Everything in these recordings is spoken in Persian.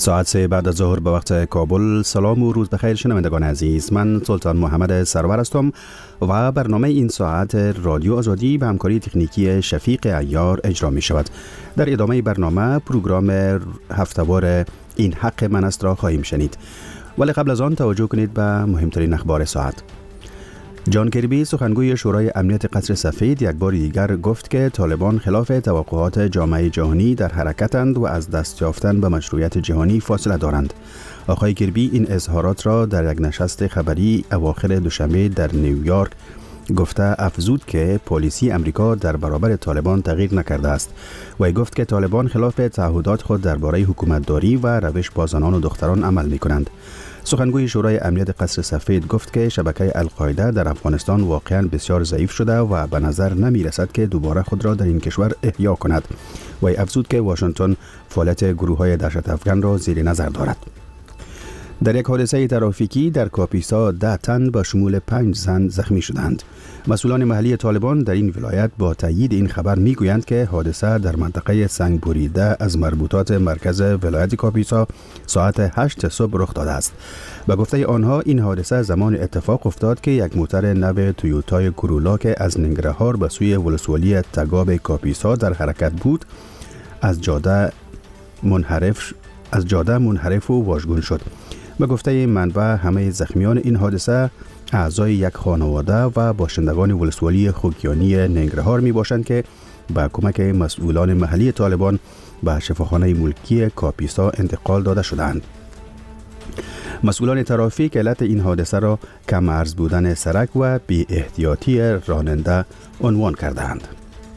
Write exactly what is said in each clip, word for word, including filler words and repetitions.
ساعت سه بعد از ظهر به وقت کابل. سلام و روز بخیر شنوندگان عزیز، من سلطان محمد سرور هستم و برنامه این ساعت رادیو آزادی به همکاری تکنیکی شفیق عیار اجرا می شود. در ادامه برنامه پروگرام هفته‌وار این حق من است را خواهیم شنید، ولی قبل از آن توجه کنید به مهمترین اخبار ساعت. جان کربی سخنگوی شورای امنیت قصر سفید یک بار دیگر گفت که طالبان خلاف توقعات جامعه جهانی در حرکتند و از دست یافتن به مشروعیت جهانی فاصله دارند. آقای کربی این اظهارات را در یک نشست خبری اواخر دوشنبه در نیویورک گفته افزود که پالیسی امریکا در برابر طالبان تغییر نکرده است و گفت که طالبان خلاف تعهدات خود درباره حکومتداری و روش با زنان و دختران عمل می کنند. سخنگوی شورای امنیت قصر سفید گفت که شبکه القاعده در افغانستان واقعا بسیار ضعیف شده و به نظر نمی رسد که دوباره خود را در این کشور احیا کند و افزود که واشنگتن فعالیت گروه های دهشت افکن را زیر نظر دارد. در یک حادثه ترافیکی در کاپیسا ده تن به شمول پنج زن زخمی شدند. مسئولان محلی طالبان در این ولایت با تایید این خبر میگویند که حادثه در منطقه سنگ بریده از مربوطات مرکز ولایت کاپیسا ساعت هشت صبح رخ داده است. به گفته آنها این حادثه زمان اتفاق افتاد که یک موتر نو تویوتای کورولا که از ننگرهار به سوی ولسوالی تگاب کاپیسا در حرکت بود از جاده منحرف از جاده منحرف و واژگون شد. به گفته منبع همه زخمیان این حادثه اعضای یک خانواده و باشندگان ولسوالی خوگیانی ننگرهار می باشند که با کمک مسئولان محلی طالبان به شفاخانه ملکی کاپیسا انتقال داده شدند. مسئولان ترافیک علت این حادثه را کم عرض بودن سرک و بی احتیاطی راننده عنوان کردند.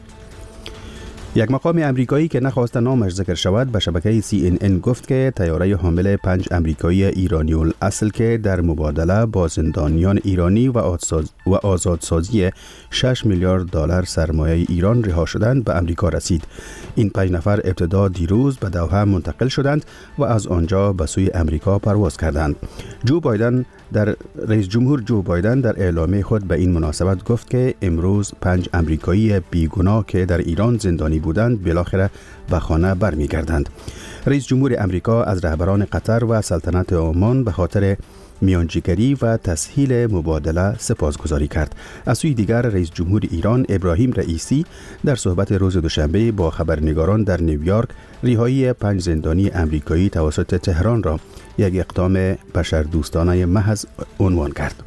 یک مقام امریکایی که نخواست نامش ذکر شود به شبکه سی ان ان گفت که طیاره حامل پنج امریکایی ایرانی الاصل که در مبادله با زندانیان ایرانی و آزادسازی شش میلیارد دلار سرمایه ایران رها شدند به امریکا رسید. این پنج نفر ابتدا دیروز به دوحه منتقل شدند و از آنجا به سوی امریکا پرواز کردند. جو بایدن در رئیس جمهور جو بایدن در اعلامیه خود به این مناسبت گفت که امروز پنج امریکایی بیگناه که در ایران زندانی بودند بالاخره به خانه برمیگردند. رئیس جمهور امریکا از رهبران قطر و سلطنت عمان به خاطر میانجیگری و تسهیل مبادله سپاسگزاری کرد. از سوی دیگر رئیس جمهور ایران ابراهیم رئیسی در صحبت روز دوشنبه با خبرنگاران در نیویورک رهایی پنج زندانی امریکایی توسط تهران را یک اقدام بشردوستانه محض عنوان کرد.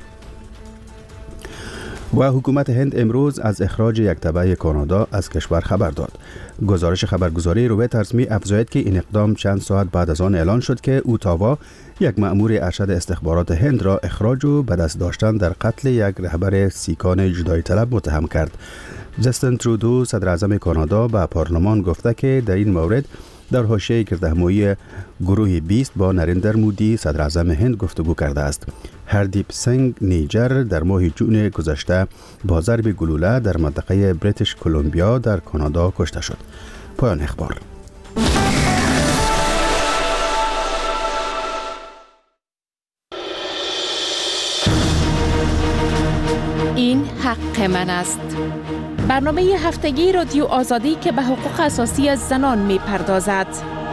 و حکومت هند امروز از اخراج یک تبع کانادا از کشور خبر داد. گزارش خبرگزاری رویترز می افزاید که این اقدام چند ساعت بعد از آن اعلان شد که اوتاوا یک مأمور ارشد استخبارات هند را اخراج و به دست داشتن در قتل یک رهبر سیکان جدایی طلب متهم کرد. جستین ترودو صدر اعظم کانادا به پارلمان گفته که در این مورد در حاشیه گردهمایی گروه بیست با نریندر مودی صدر اعظم هند گفتگو کرده است. هردیپ سنگ نیجر در ماه جون گذشته با ضرب گلوله در منطقه بریتیش کلمبیا در کانادا کشته شد. پایان اخبار. این حق من است. برنامه هفتگی رادیو آزادی که به حقوق اساسی زنان می پردازد.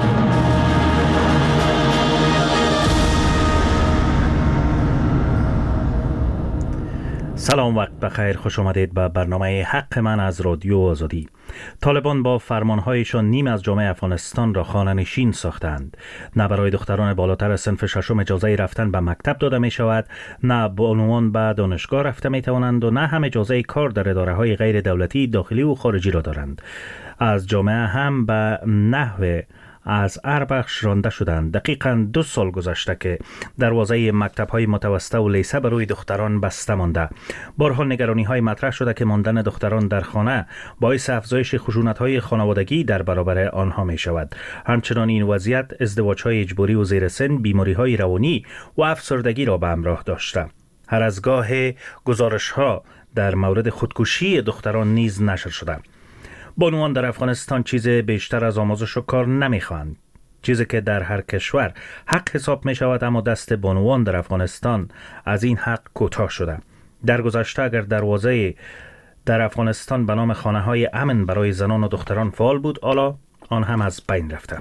سلام، وقت بخیر، خوش آمدید به برنامه حق من از رادیو آزادی. طالبان با فرمانهایشان نیم از جامعه افغانستان را خانه‌نشین ساختند. نه برای دختران بالاتر از صنف ششم اجازه رفتن به مکتب داده می شود، نه بانوان به دانشگاه رفته می توانند و نه هم اجازه کار در اداره های غیر دولتی داخلی و خارجی را دارند. از جامعه هم به نحو از اربخش رانده شدند. دقیقاً دو سال گذشته که دروازه مکتب‌های متوسطه و لیسه بروی دختران بسته مانده. بارها نگرانی‌های مطرح شده که ماندن دختران در خانه باعث افزایش خشونت‌های خانوادگی در برابر آنها می‌شود. همچنان این وضعیت ازدواج‌های اجباری و زیر سن، بیماری‌های روانی و افسردگی را به همراه داشته. هر از گاه گزارش‌ها در مورد خودکشی دختران نیز نشر شده. بانوان در افغانستان چیز بیشتر از آموزش و کار نمیخواهند. چیزی که در هر کشور حق حساب می شود، اما دست بانوان در افغانستان از این حق کوتاه شده. در گذشته اگر دروازه در افغانستان به نام خانه های امن برای زنان و دختران فعال بود، حالا آن هم از بین رفته.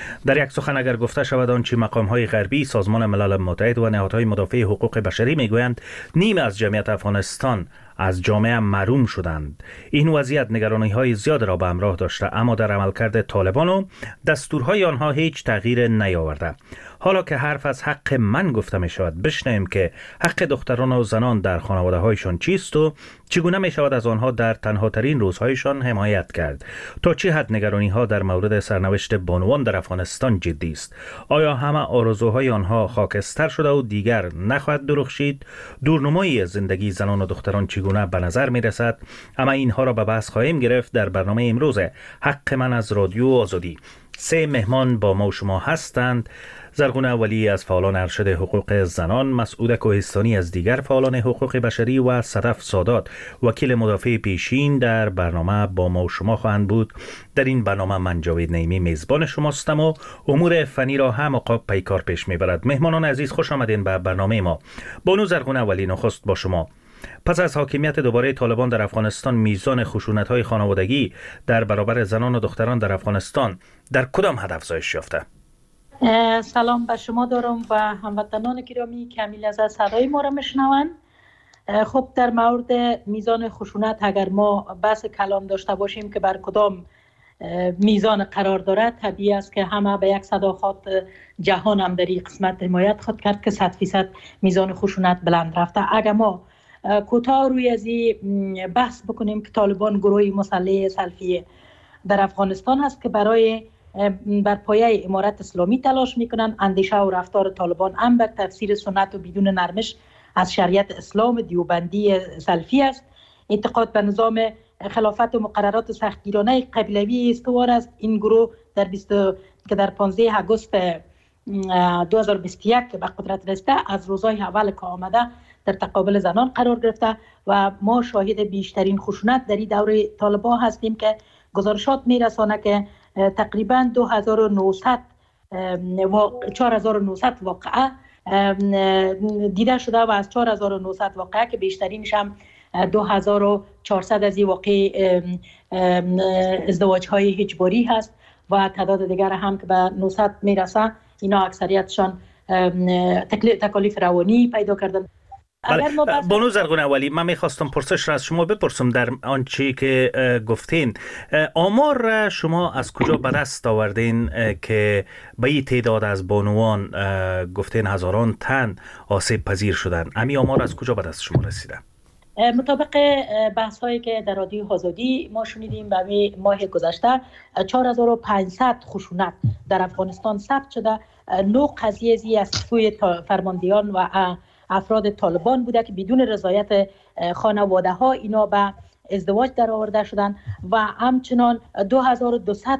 در یک سخن اگر گفته شود آنچه مقام‌های غربی، سازمان ملل متحد و نهادهای مدافع حقوق بشری میگویند نیمی از جمعیت افغانستان از جامعه محروم شدند. این وضعیت نگرانی‌های زیاد را به همراه داشته، اما در عملکرد طالبان و دستورهای آنها هیچ تغییر نیاورده. حالا که حرف از حق من گفته می شود، بشنویم که حق دختران و زنان در خانواده هایشان چیست و چگونه می شود از آنها در تنها ترین روزهایشان حمایت کرد. تا چه حد نگرانی ها در مورد سرنوشت بانوان در افغانستان جدی است؟ آیا همه آرزوهای آنها خاکستر شده و دیگر نخواهد درخشید؟ دورنمایی زندگی زنان و دختران چگونه به نظر می رسد؟ اما اینها را به بحث خواهیم گرفت در برنامه امروز حق من از رادیو آزادی. سه مهمان با ما و شما هستند: زرغونه ولی از فعالان ارشد حقوق زنان، مسعود کوهستانی از دیگر فعالان حقوق بشری و صدف سادات وکیل مدافع پیشین در برنامه با ما و شما خواهند بود. در این برنامه من جاوید نعیمی میزبان شماستم و امور فنی را هم عقاب پیکار پیش میبرد. مهمانان عزیز، خوش آمدین به برنامه ما. بانو زرغونه ولی، نخست با شما. پس از حاکمیت دوباره طالبان در افغانستان، میزان خشونت‌های خانوادگی در برابر زنان و دختران در افغانستان در کدام حد افزایش یافته؟ سلام به شما دارم و هموطنان گرامی که همیشه از صدای ما را میشنوند. خب در مورد میزان خشونت اگر ما بحث کلام داشته باشیم که بر کدام میزان قرار دارد، طبیعی است که همه به یک صداقت جهان هم در این قسمت حمایت خود کرد که صد فیصد میزان خشونت بلند رفته. اگر ما کوتاه روی از این بحث بکنیم که طالبان گروهی مسلح سلفی در افغانستان هست که برای بر پایه امارت اسلامی تلاش میکنن. اندیشه و رفتار طالبان هم به تفسیر سنت و بدون نرمش از شریعت اسلام دیوبندی سلفی است. اعتقاد به نظام خلافت و مقررات سختگیرانه قبیلوی استوار است. این گروه در بیست که در پانزده آگوست دو هزار و بیست و یک به قدرت رسیده، از روزهای اول که آمده در تقابل زنان قرار گرفته و ما شاهد بیشترین خشونت در این دوره طالبان هستیم که گزارشات میرسانه که تقریبا دو هزار و نهصد چهار هزار و نهصد واقعه دیده شده و از چهار هزار و نهصد واقعه که بیشترینش هم دو هزار و چهارصد از این واقع ازدواج های اجباری هست و تعداد دیگر هم که به نهصد میرسه، اینا اکثریتشان تکالیف روانی پیدا کردن. بانو زرغونه ولی، من میخواستم پرسش را از شما بپرسم در آنچه که گفتین. آمار را شما از کجا به دست آوردین که به این تعداد از بانوان گفتین هزاران تن آسیب پذیر شدن؟ امی آمار از کجا به دست شما رسیده؟ مطابق بحث هایی که در رادیو آزادی ما شنیدیم، به ماه گذشته چهار هزار و پانصد خشونت در افغانستان ثبت شده. نو قضیه زی از سوی فرماندهان و افراد طالبان بوده که بدون رضایت خانواده ها اینا به ازدواج در آورده شدن و همچنان دو هزار و دویست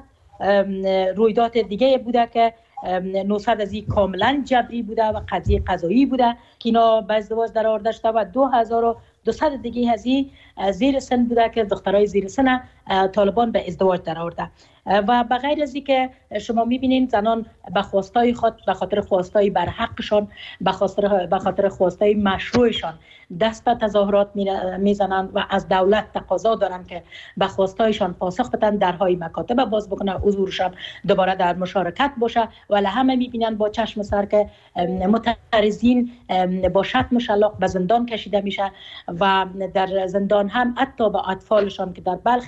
رویداد دیگه بوده که نهصد از این کاملا جبری بوده و قضیه قضایی بوده که اینا به ازدواج در آورده شده و دو هزار و دویست دیگه از این زیر سن بوده که دخترای زیر سن طالبان به ازدواج در آورده. و به غیر از این که شما میبینید زنان به خواستای خود، به خاطر خواستای برحقشان، به خاطر به خاطر خواستای مشروعشان دست به تظاهرات میزنند و از دولت تقاضا دارند که به خواستایشان پاسخ بدن، درهای مکاتب باز بکنه، حضورشان دوباره در مشارکت باشه. ولی همه میبینن با چشم سر که معترضین با شتم شلاق به زندان کشیده میشه و در زندان هم حتی به اطفالشان که در بلخ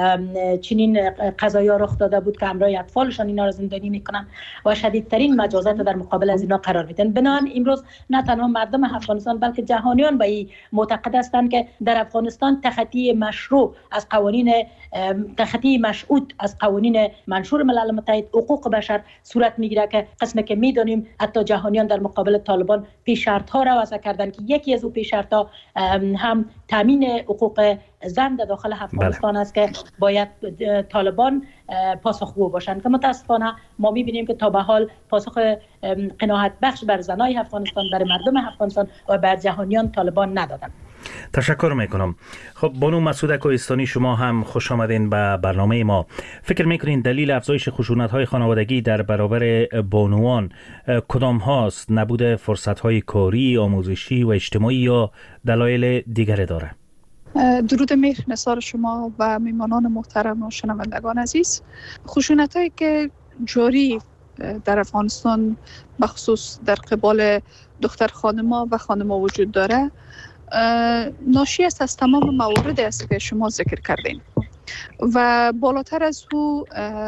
چنین قضایا رخ داده بود که امرای اطفالشان اینا را زندانی میکنن و شدیدترین مجازات در مقابل از اینا قرار میدن. بنابراین امروز نه تنها مردم افغانستان بلکه جهانیان به این معتقد هستند که در افغانستان تخطی مشروع از قوانین تخطی مشهود از قوانین منشور ملل متحد حقوق بشر صورت میگیره که قسمی که میدونیم حتی جهانیان در مقابل طالبان پیش شرط ها را وضع کردن که یکی از او پیش شرط ها هم تامین حقوق زن در داخل افغانستان است که باید طالبان پاسخگو باشند که متاسفانه ما میبینیم که تا به حال پاسخ قناعت بخش بر زنای افغانستان، بر مردم افغانستان و بر جهانیان طالبان ندادند. تشکر میکنم. خب بانو مسعود کوهستانی، شما هم خوش آمدین به برنامه ما. فکر میکنین دلیل افزایش خشونت‌های خانوادگی در برابر بانوان کدام هاست؟ نبود فرصت‌های کاری، آموزشی و اجتماعی یا دلایل دیگری داره؟ درود مهر نثار شما و میمانان محترم و شنوندگان عزیز. خشونت‌هایی که جاری در افغانستان بخصوص در قبال دختر خانما و خانما وجود داره ناشی است از تمام موارد است که شما ذکر کردین و بالاتر از او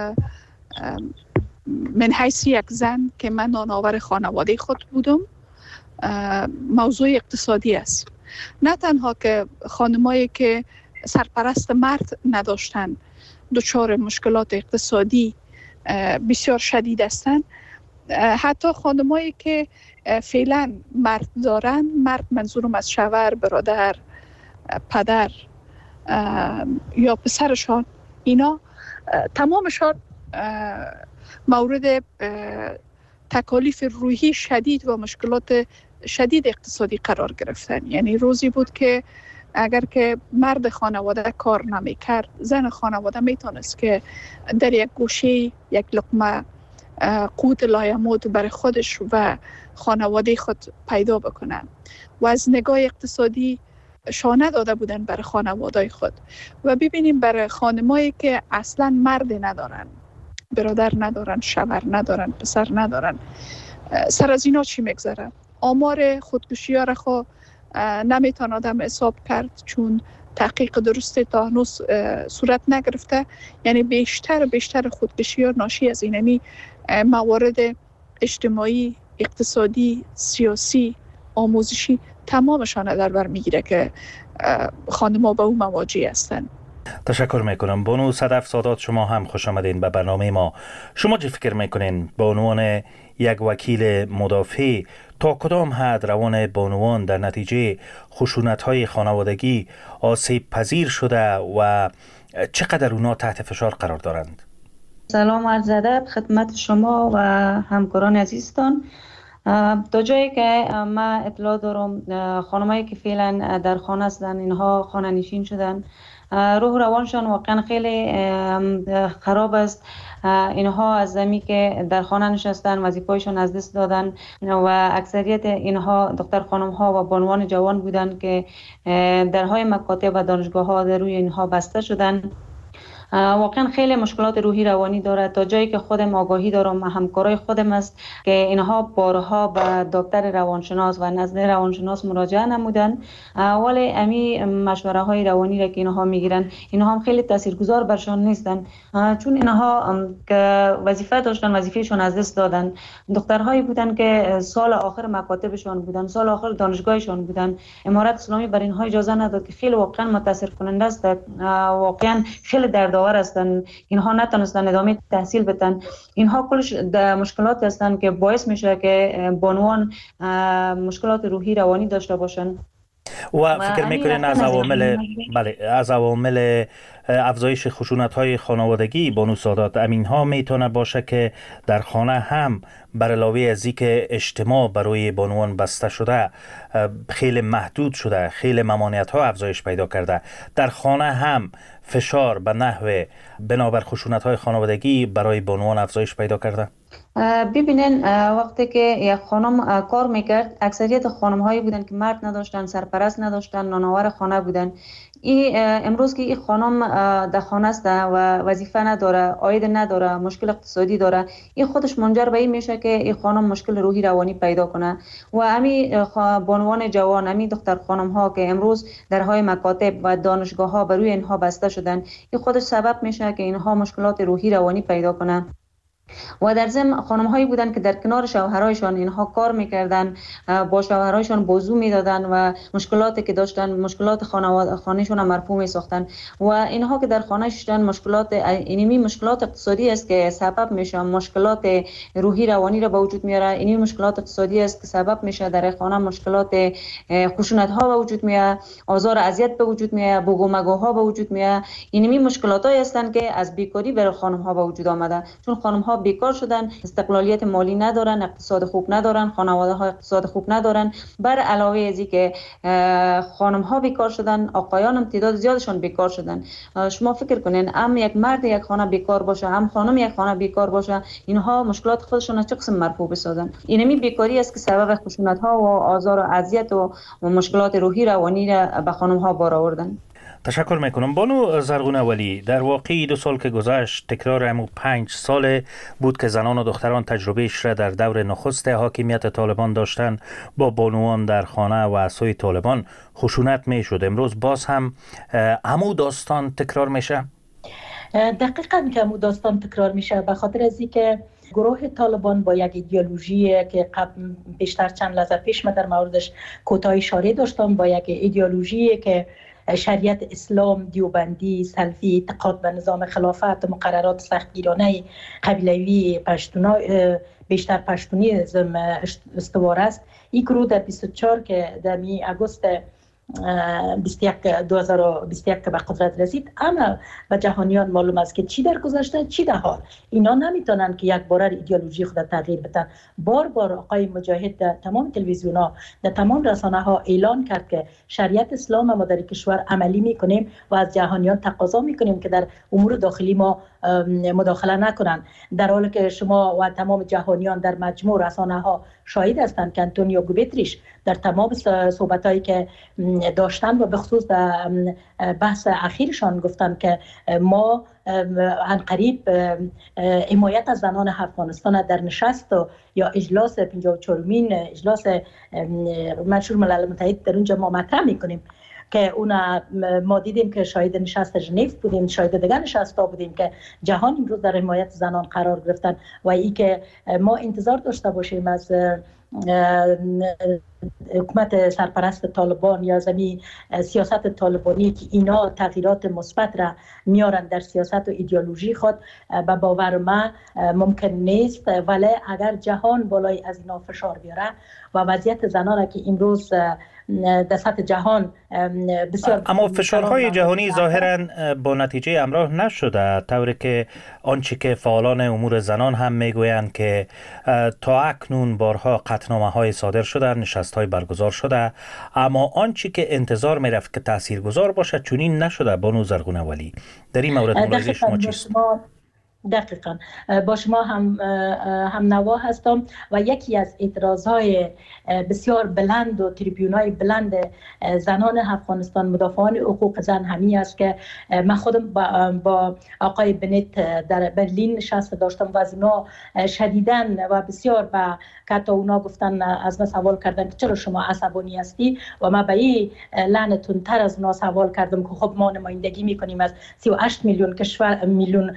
من حیث یک زن که من نانآور خانواده خود بودم موضوع اقتصادی است. نه تنها که خانمایی که سرپرست مرد نداشتن دچار مشکلات اقتصادی بسیار شدید هستند، حتی خانمایی که فعلا مرد دارن، مرد منظورم از شوهر، برادر، پدر یا پسرشان، اینا تمامشان مورد تکالیف روحی شدید و مشکلات شدید اقتصادی قرار گرفتن. یعنی روزی بود که اگر که مرد خانواده کار نمی کرد، زن خانواده می تونست که در یک گوشه یک لقمه قوت لایموت برای خودش و خانواده خود پیدا بکنن و از نگاه اقتصادی شانه داده بودن برای خانواده خود. و ببینیم برای خانمایی که اصلا مرد ندارن، برادر ندارن، شوهر ندارن، پسر ندارن، سر از اینا چی میگذره؟ آمار خودکشی ها را خو نمیتونه آدم حساب کرد چون تحقیق درست تا هنوز صورت نگرفته. یعنی بیشتر بیشتر خودکشی ها ناشی از اینمی موارد اجتماعی، اقتصادی، سیاسی، آموزشی تمامشان در بر میگیره که خانم‌ها به اون مواجه هستند. تشکر میکنم. بانو صدف سادات، شما هم خوش آمدین به برنامه ما. شما چه فکر میکنین به عنوان یک وکیل مدافع تا کدام حد روان بانوان در نتیجه خشونت‌های خانوادگی آسیب پذیر شده و چقدر اونا تحت فشار قرار دارند؟ سلام عرض ادب خدمت شما و همکاران عزیزتان. تا جایی که من اطلاع دارم خانمایی که فعلا در خانه هستند، اینها خانه نشین شدن، روح روانشان واقعا خیلی خراب است. اینها از زمی که در خانه نشستن وظیفه‌شان از دست دادن و اکثریت اینها دختر خانم ها و بانوان جوان بودند که درهای مکاتب و دانشگاه ها در روی اینها بسته شدن. واقعا خیلی مشکلات روحی روانی داره. تا جایی که خودم آگاهی دارم، همکارای خودم است که اینها بارها به دکتر روانشناس و نزد روانشناس مراجعه نمودن، ولی امی مشوره های روانی را که اینها میگیرن اینها هم خیلی تاثیرگذار برشان نیستن، چون اینها که وظیفه داشتن وظیفهشون از دست دادن. دخترهایی بودن که سال آخر مکاتبشان بودن، سال آخر دانشگاهشان بودن. امارت اسلامی بر اینها اجازه نداد که خیلی واقعا متاثر کننده است. واقعا خیلی درد هستن. اینها نتونستن ادامه تحصیل بدن. اینها کلش مشکلات هستن که باعث میشه که بانوان مشکلات روحی روانی داشته باشن. و فکر میکنین از عوامل بله از عوامل افزایش خشونت‌های خانوادگی بانو سادات امین ها میتونه باشه که در خانه هم بر علاوه از اینکه اجتماع برای بانوان بسته شده، خیلی محدود شده، خیلی ممانعت ها افزایش پیدا کرده، در خانه هم فشار به نحو بنابر خشونت‌های خانوادگی برای بانوان افزایش پیدا کرده؟ ببینین وقتی که یک خانم کار میکرد، اکثریت خانم هایی بودن که مرد نداشتن، سرپرست نداشتن، نانآور خانه بودن. این امروز که این خانم در خانه است و وظیفه نداره، عاید نداره، مشکل اقتصادی داره، این خودش منجر به این میشه که این خانم مشکل روحی روانی پیدا کنه. و همین بانوان جوان، همین دختر خانم ها که امروز درهای مکاتب و دانشگاه ها بر روی اینها بسته شدن، این خودش سبب میشه که اینها مشکلات روحی روانی پیدا کنه. و در ضمن خانم هایی بودن که در کنار شوهرایشان اینها کار میکردن، با شوهرایشان بازو میدادن و مشکلاتی که داشتن، مشکلات خانواده خانهشون هم مرفوع میساختن. و اینها که در خانه شدن مشکلات اینمی مشکلات اقتصادی است که سبب میشه مشکلات روحی روانی را به وجود میاره. اینمی مشکلات اقتصادی است که سبب میشه در خانه مشکلات خشونت ها به وجود میاد، آزار و اذیت به وجود میاد، بگو مگوها به وجود میاد. اینمی مشکلاتایی هستند که از بیکاری برای خانم ها به وجود آمده، چون خانم ها بیکار شدن، استقلالیت مالی ندارن، اقتصاد خوب ندارن، خانواده ها اقتصاد خوب ندارن. بر علاوه از این که خانم ها بیکار شدن، آقایان هم تعداد زیادشون بیکار شدن. شما فکر کنین هم یک مرد یک خانه بیکار باشه، هم خانم یک خانه بیکار باشه، اینها مشکلات خودشون از چه قسم مرفوع بسازن؟ اینمی بیکاری است که سبب خشونت ها و آزار و اذیت و مشکلات روحی روانی را به خانم ها بار آوردن. تشکر میکنم. بانو زرغونه ولی، در واقع دو سال که گذشت تکرار همون پنج سال بود که زنان و دختران تجربهش را در دور نخست حاکمیت طالبان داشتن با بانوان در خانه و عصای طالبان خشونت میشد. امروز باز هم همون داستان تکرار میشه؟ دقیقاً که همون داستان تکرار میشه، به خاطر از اینکه گروه طالبان با یک ایدئولوژی که قبل بیشتر چند لحظه پیش من در موردش کوتاه اشاره داشتم، با یک ایدئولوژی که شریعت اسلام، دیوبندی، سلفی، اعتقاد به نظام خلافت، مقررات سختگیرانه قبیلوی پشتونا بیشتر پشتونیسم استوار است. این گروه در بیست و چهار که در می آگوست بیست و یک دو هزار و بیست و یک که به قدرت رسید، اما به جهانیان معلوم است که چی در گذشته چی در حال. اینا نمیتونن که یک بار ایدئولوژی خود تغییر بدن. بار بار آقای مجاهد در تمام تلویزیون ها، در تمام رسانه ها اعلان کرد که شریعت اسلام ما در کشور عملی میکنیم و از جهانیان تقاضا میکنیم که در امور داخلی ما مداخله نکنن، در حالی که شما و تمام جهانیان در مجموع رسانه ها شاهد هستند که انتونیو گوتریش در تمام صحبتایی که داشتن و به خصوص در بحث اخیرشان گفتن که ما عنقریب حمایت از زنان افغانستان در نشست یا اجلاس پنجاه و چهارمین اجلاس منشور ملل متحد در اونجا ما مطرح میکنیم که اون ما دیدیم که شاهد نشست ژنو بودیم، شاهد دیگر نشستا بودیم که جهان امروز در حمایت زنان قرار گرفتن و ای که ما انتظار داشته باشیم از حکومت سرپرست طالبان یا زمین سیاست طالبانی که اینا تغییرات مثبت را میارن در سیاست و ایدئولوژی خود، به باور من ممکن نیست. ولی اگر جهان بالای از اینا فشار بیاره و وضعیت زنان که امروز در سطح جهان بسیار، اما فشارهای جهانی ظاهرا با نتیجه همراه نشده، طوری که آنچه که فعالان امور زنان هم میگویند که تا اکنون بارها قطعنامه های صادر شده، نشست های برگزار شده، اما آنچه که انتظار میرفت که تاثیرگذار باشه چنین نشده. بانو زرغونه ولی، در این مورد ملاحظه شما چیست؟ دقیقاً با شما هم هم نوا هستم و یکی از اعتراضهای بسیار بلند و تریبیونای بلند زنان افغانستان، مدافعان حقوق زن همی است که من خودم با, با آقای بنت در برلین نشست داشتم و از اونا شدیداً و بسیار با که اونا گفتن، از من سوال کردن که چرا شما عصبانی هستی و من به این لعنتون تر از اونا سوال کردم که خب ما نمایندگی میکنیم از سی و هشت میلیون کشور میلیون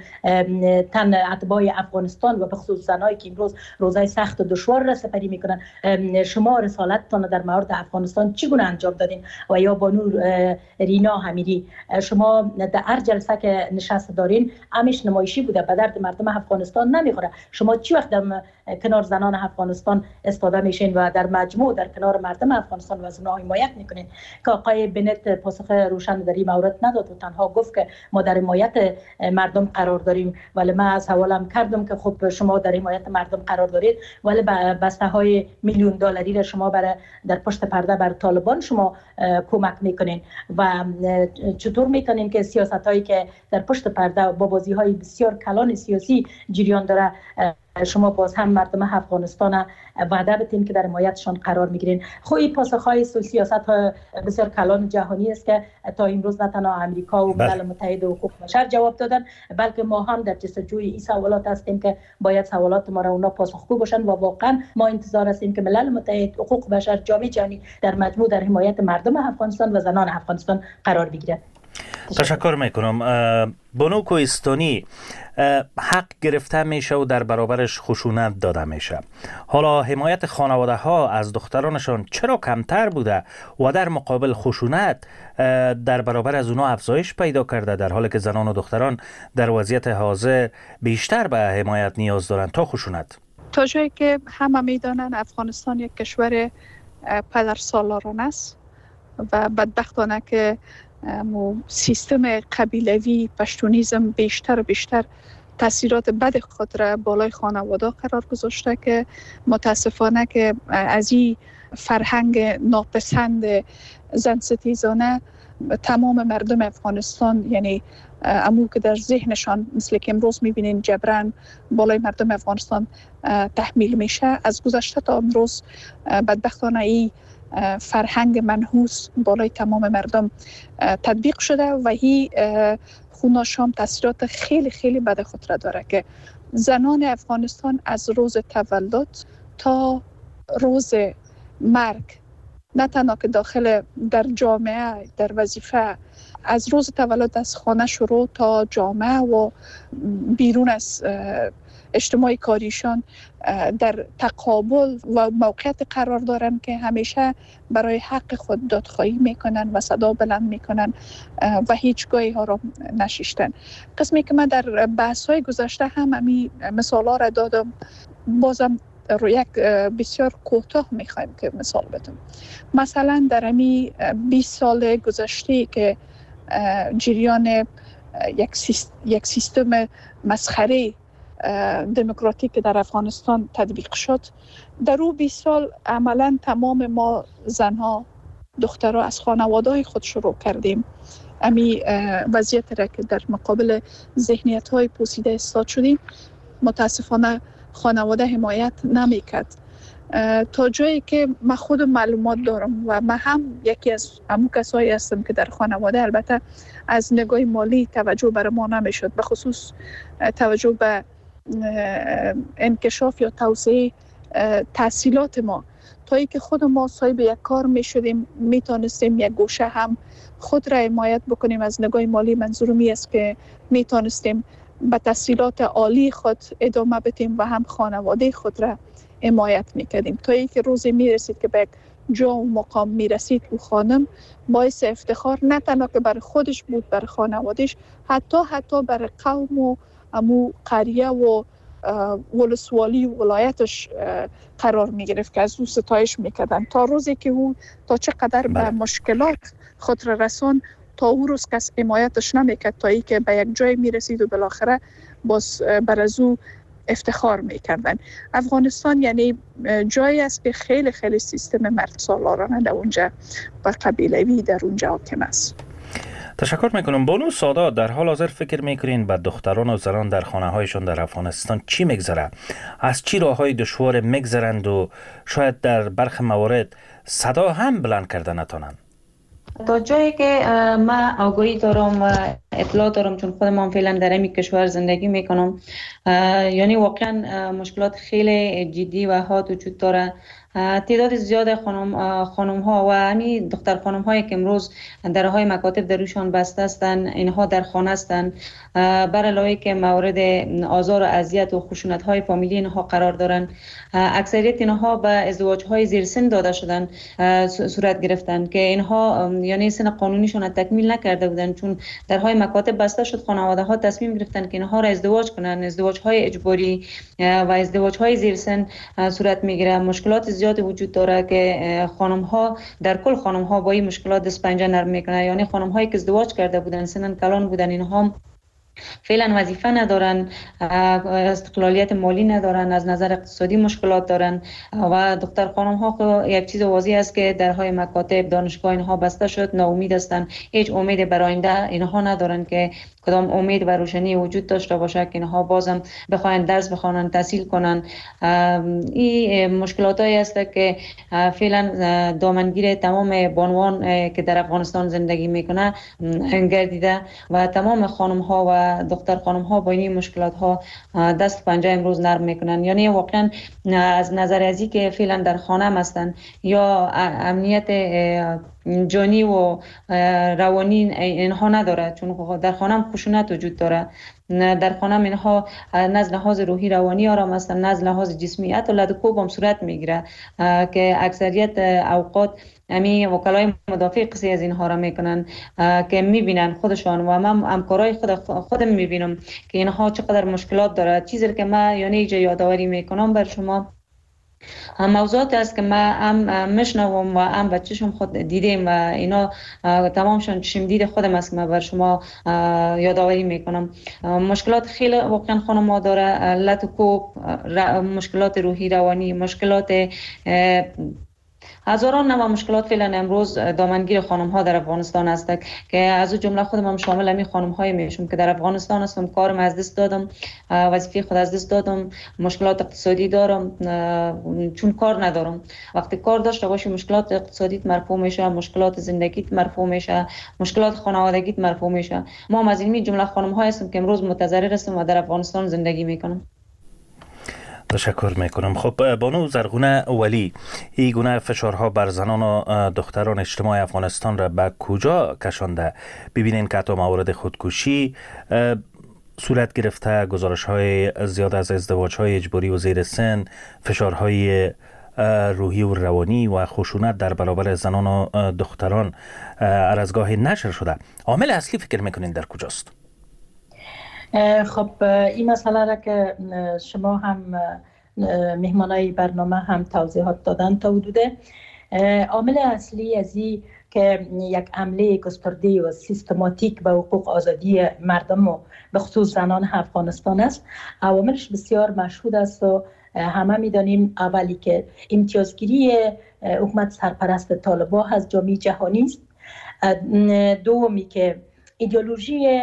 تن اتباع افغانستان و به خصوص زنایی که امروز روزای سخت و دشوار را سپری میکنن. شما رسالتتان در مورد افغانستان چگونه انجام دادین؟ و یا بانو رینا همیری، شما در هر جلسه که نشست دارین همش نمایشی بوده، به درد مردم افغانستان نمیخوره. شما چی وقت در کنار زنان افغانستان استفاده میشین و در مجموع در کنار مردم افغانستان و از اونها حمایت میکنین؟ که آقای بنت پاسخ روشن در این مورد نداد و تنها گفت که ما در حمایت مردم قرار داریم. ولی من از حوالم کردم که خب شما در حمایت مردم قرار دارید، ولی بسته های میلیون دلاری را شما برای در پشت پرده بر طالبان شما کمک میکنین و چطور میتونین که سیاست هایی که در پشت پرده با بازی های بسیار کلان سیاسی جریان داره شما باز هم مردم افغانستان وعده بدین که در حمایتشان قرار میگیرین؟ خوی پاسخهای سیاست ها بسیار کلان جهانی است که تا امروز نه تنها امریکا و ملل متحد و حقوق بشر جواب دادن، بلکه ما هم در جستجوی این سوالات هستیم که باید سوالات ما را اونا پاسخگو باشن و واقعا ما انتظار هستیم که ملل متحد، حقوق بشر، جامعه جهانی در مجموع در حمایت مردم افغانستان و زنان افغانستان قرار بگیره. تشکر میکنم. بانو کوهستانی، حق گرفته میشه و در برابرش خشونت داده میشه. حالا حمایت خانواده ها از دخترانشان چرا کمتر بوده و در مقابل خشونت در برابر از اونا افزایش پیدا کرده، در حالی که زنان و دختران در وضعیت حاضر بیشتر به حمایت نیاز دارند تا خشونت؟ تا جایی که همه میدانند افغانستان یک کشور پدر سالاران است و بدبختانه که سیستم قبیلوی پشتونیزم بیشتر و بیشتر تاثیرات بد خود را بالای خانواده قرار گذاشته که متاسفانه که از این فرهنگ ناپسند زن ستیزانه تمام مردم افغانستان، یعنی امو که در ذهنشان مثل که امروز میبینین جبران بالای مردم افغانستان تحمیل میشه، از گذشته تا امروز بدبختانه این فرهنگ منحوس بالای تمام مردم تطبیق شده و هی خوناش هم تاثیرات خیلی خیلی بد خود را داره که زنان افغانستان از روز تولد تا روز مرگ نه تنها که داخل در جامعه در وظیفه از روز تولد از خانه شروع تا جامعه و بیرون از اجتماعی کاریشان در تقابل و موقعیت قرار دارن که همیشه برای حق خود دادخواهی میکنن و صدا بلند میکنن و هیچگاهی ها را نشیشتن. قسمی که من در بحث های گذشته هم همی مثال ها را دادم، بازم رو یک بسیار کوتاه میخوایم که مثال بدم. مثلا در همی بیست سال گذشته که جریان یک سیستم مسخره دموکراتیک در افغانستان تطبیق شد، در او بیست سال عملا تمام ما زنها دخترها از خانواده‌های خود شروع کردیم امی وضعیت را که در مقابل ذهنیت های پوسیده استاد شدیم. متاسفانه خانواده حمایت نمی کرد تا جایی که من خود معلومات دارم و من هم یکی از همون کسایی هستم که در خانواده البته از نگاه مالی توجه بر ما نمی شد، به خصوص توجه به انکشاف یا توسعه تحصیلات ما، تا ای که خود ما صاحب یک کار می شدیم می تانستیم یک گوشه هم خود را حمایت بکنیم. از نگاه مالی منظورم این است که می تانستیم به تحصیلات عالی خود ادامه بدیم و هم خانواده خود را حمایت میکردیم، تا ای که روزی میرسید که به یک جا و مقام میرسید او خانم باعث افتخار نه تنها که برای خودش بود، برای خانوادهش، حتی حتی برای قوم و امو قریه و ولسوالی و ولایتش قرار میگرفت که از او ستایش میکردن، تا روزی که او تا چقدر به مشکلات خود را رسان تا او روز کس حمایتش نمیکرد، تا ای که به یک جای میرسید و بالاخره باز بر از او افتخار میکردن. افغانستان یعنی جایی است که خیلی خیلی سیستم مرد سالارانه در اونجا و قبیلوی در اونجا حاکم است. تشکر میکنم. بانو سادات، در حال حاضر فکر میکنین به دختران و زنان در خانه هایشان در افغانستان چی میگذره؟ از چی راه های دشوار میگذرند و شاید در برخی موارد صدا هم بلند کرده نتانند؟ تا جایی که من آگاهی دارم و اطلاع دارم، چون خودم هم فعلا در این کشور زندگی میکنم، یعنی واقعا مشکلات خیلی جدی و حاد وجود داره. تعداد زیاد خانم خانم ها و همین دختر خانم هایی که امروز درهای مکاتب دروشان بسته هستند، اینها در خانه هستند، بر علاوه که مورد آزار و اذیت و خشونت های فامیلی اینها قرار دارند. اکثریت اینها به ازدواج های زیر سن داده شدن صورت گرفتن که اینها یعنی سن قانونیشون را تکمیل نکرده بودند، چون درهای مکاتب بسته شد، خانواده ها تصمیم گرفتن که اینها را ازدواج کنند. ازدواج های اجباری و ازدواج های زیر سن صورت میگیره. مشکلات زیاد وجود داره که خانم ها در کل خانم ها با این مشکلات دست پنجه نرم میکنن. یعنی خانم هایی که ازدواج کرده بودن، سنن کلان بودن، اینها فعلا وظیفه ندارن، استقلالیت مالی ندارن، از نظر اقتصادی مشکلات دارن و دختر خانم ها یک چیز واضح است که درهای مکاتب دانشگاه اینها بسته شد، ناامید هستن، هیچ امید بر آینده اینها ندارن که کدام امید و روشنی وجود داشته باشه که اینها بازم بخواین درس بخوانن، تحصیل کنن. این مشکلاتی است که فعلا دامنگیر تمام بانوان که در افغانستان زندگی میکنه گردیده و تمام خانم ها و دختر خانم ها با این مشکلات ها دست پنجه امروز نرم میکنن. یعنی واقعا از نظر ازی که فعلا در خانه هستن یا امنیت جانی و روانی اینها نداره، چون در خانه هم خشونت وجود داره. در خانه اینها از لحاظ روحی روانی آرام هستن، از لحاظ جسمیت و لدکوب هم صورت میگیره که اکثریت اوقات امی وکلای مدافع قصی از اینها را میکنن که میبینن خودشان و من همکارای خود خودم میبینم که اینها چقدر مشکلات داره. چیزی که من یعنی اینجا یادآوری میکنم بر شما موضوعات است که من هم میشنوم و هم بچه‌شم خود دیدیم و اینا تمامشون چشم دید خودم است که من بر شما یادآوری میکنم. مشکلات خیلی واقعا خانم داره، لط و کوب، مشکلات روحی روانی، مشکلات هزاران نوع مشکلات فعلا امروز دامنگیر خانم ها در افغانستان است که از اون جمله خودم هم شامل همین خانم های میشم که در افغانستان هستم، کارم از دست دادم، وظیفه خود از دست دادم، مشکلات اقتصادی دارم چون کار ندارم. وقتی کار داشته باشی مشکلات اقتصادیت مرفوع میشه، مشکلات زندگیت مرفوع میشه، مشکلات خانوادگیت مرفوع میشه. ما هم از این جمله خانم های هستم که امروز متضرر هستم و در افغانستان زندگی میکنم. تشکر میکنم. خب بانو زرغونه ولی، این گونه فشارها بر زنان و دختران اجتماع افغانستان را به کجا کشانده؟ ببینین که حتی موارد خودکشی صورت گرفته، گزارش های زیاد از ازدواج های اجباری و زیر سن، فشارهای روحی و روانی و خشونت در برابر زنان و دختران هر از گاهی نشر شده. عامل اصلی فکر میکنین در کجاست؟ خب این مسئله را که شما هم مهمانای برنامه هم توضیحات دادن تا حدوده، عامل اصلی از این که یک حمله گسترده و سیستماتیک به حقوق آزادی مردم و به خصوص زنان افغانستان است. عواملش بسیار مشهود است و همه میدانیم. اولی که امتیازگیری حکومت سرپرست طالبان از جامعه جهانی است. دومی که ایدئولوژی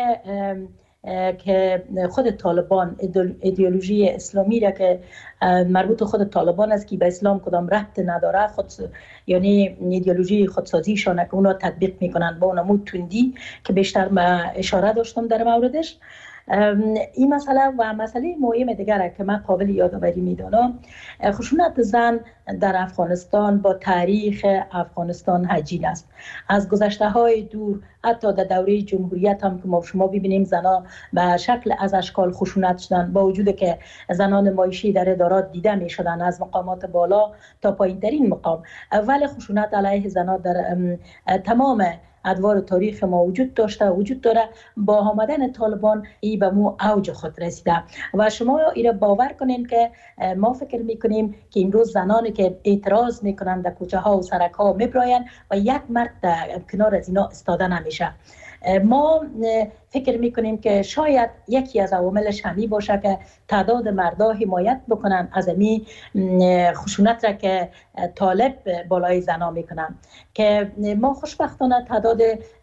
که خود طالبان، ایدئولوژی اسلامی را که مربوط خود طالبان است که به اسلام کدام ربط نداره، خود یعنی ایدئولوژی خودسازیشان که اونا تطبیق میکنند با نمود تندی که بیشتر من اشاره داشتم در موردش. این مسئله و مسئله مهم دیگر که من قابل یادآوری میدانم، خشونت زن در افغانستان با تاریخ افغانستان هجین است. از گذشته های دور، حتی در دوره جمهوریت هم که ما شما ببینیم زنان به شکل از اشکال خشونت شدن، با وجود که زنان نمایشی در ادارات دیده می شدن از مقامات بالا تا پایین ترین مقام، ولی خشونت علیه زنان در تمام ادوار تاریخ ما وجود داشته وجود داره. با آمدن طالبان ای به مو اوج خود رسیده و شما ایره باور کنین که ما فکر میکنیم که امروز زنانی که اعتراض میکنن در کوچه ها و سرک ها میبراین و یک مرد کنار از اینا استاده نمیشه. ما فکر میکنیم که شاید یکی از عواملش همی باشه که تعداد مردا حمایت بکنن از امی خشونت را که طالب بالای زنا میکنن، که ما خوشبختانه تعداد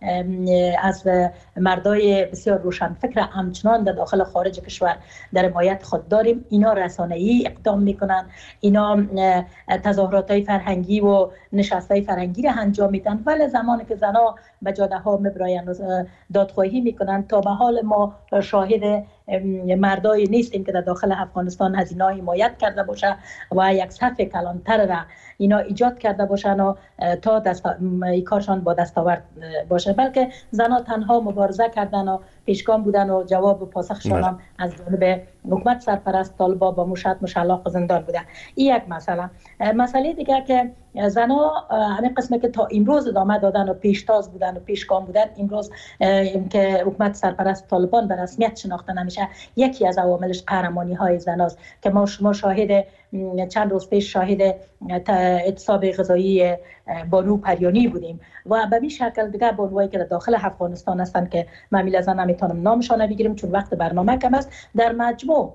از مردای بسیار روشن فکر همچنان در داخل خارج کشور در حمایت خود داریم. اینا رسانه‌ای اقدام میکنن، اینا تظاهرات فرهنگی و نشست‌های فرهنگی را انجام میدن، ولی زمانی که زنا به جاده ها میبراین و دادخواهی میکنن، تا به حال ما شاهد مردای نیستیم که در داخل افغانستان از اینا حمایت کرده باشه و یک صف کلانتر را اینا ایجاد کرده باشن و تا دست کارشان با دستاورد باشه، بلکه زنها تنها مبارزه کردن و پیشگام بودن و جواب و پاسخشان هم از جانب حکومت سرپرست طالبان با مشت مشلاق زندان بوده. این یک مسئله. مسئله دیگر که زنها همین قسمه که تا امروز ادامه دادن و پیشتاز بودن و پیشگام بودن، امروز که حکومت سرپرست طالبان به رسمیت شناخته نمیشه، یکی از عواملش قهرمانی های زناست که ما شما شاهد چند روز پیش شاهد اعتصاب غذایی بانو پریانی بودیم و به این شکل دیگر بانوایی که در داخل افغانستان هستن که من میلزن نمیتونم نامشان بگیرم چون وقت برنامه کم است. در مجموع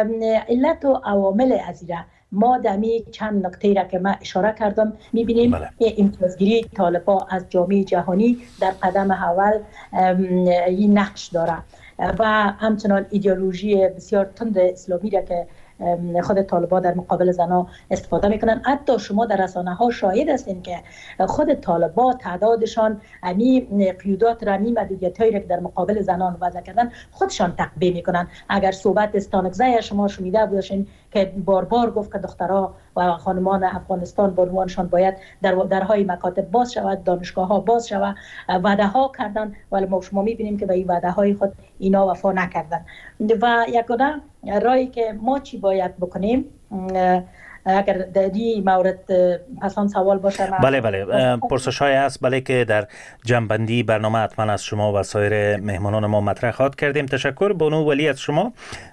علت و عوامل ازیره ما دمی چند نکته را که من اشاره کردم میبینیم. بله. امتیازگیری طالبان از جامعه جهانی در قدم اول این نقش داره و همچنان ایدئولوژی بسیار تند اسلامی را که خود طالبان در مقابل زنان استفاده میکنن. حتی شما در رسانه ها شاهد هستین که خود طالبان تعدادشان امی قیودات را، امی محدودیت هایی را که در مقابل زنان وضع کردن خودشان تقبیه میکنن. اگر صحبت استانکزی شما شنیده بودین که بار بار گفت که دخترها و خانمان افغانستان بانوانشان باید در درهای مکاتب باز شود، دانشگاه ها باز شود، وعده ها کردن، ولی ما شما میبینیم که به این وعده های خود اینا وفا نکردن. و یکونه رایی که ما چی باید بکنیم، اگر در این مورد پسان سوال باشه. بله بله پرسش های هست، بله که در جنبندی برنامه حتما از شما و سایر مهمانان ما مطرح خواهد کردیم. تشکر بانو ولی از شما.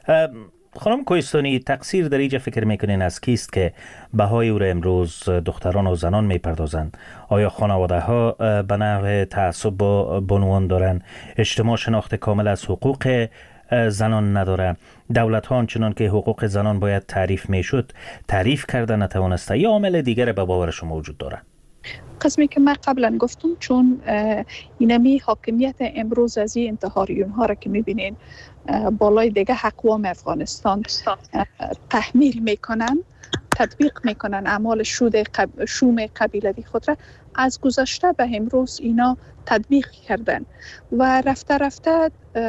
خانم کوهستانی، تقصیر در اینجا فکر میکنین از کیست که بهای او را امروز دختران و زنان میپردازند؟ آیا خانواده ها به نحو تعصب با بانوان دارن؟ اجتماع شناخت کامل از حقوق زنان نداره؟ دولت ها آنچنان که حقوق زنان باید تعریف میشد تعریف کرده نتوانسته؟ یا عامل دیگر به باور شما وجود داره؟ قسمی که من قبلا گفتم، چون اینمی حاکمیت امروز از این انتحاریون ها را که میبینین بالای دیگه اقوام افغانستان تحمیل میکنن، تطبیق میکنن اعمال شود قب... شوم قبیلوی خود را، از گذشته به امروز اینا تطبیق کردن و رفته رفته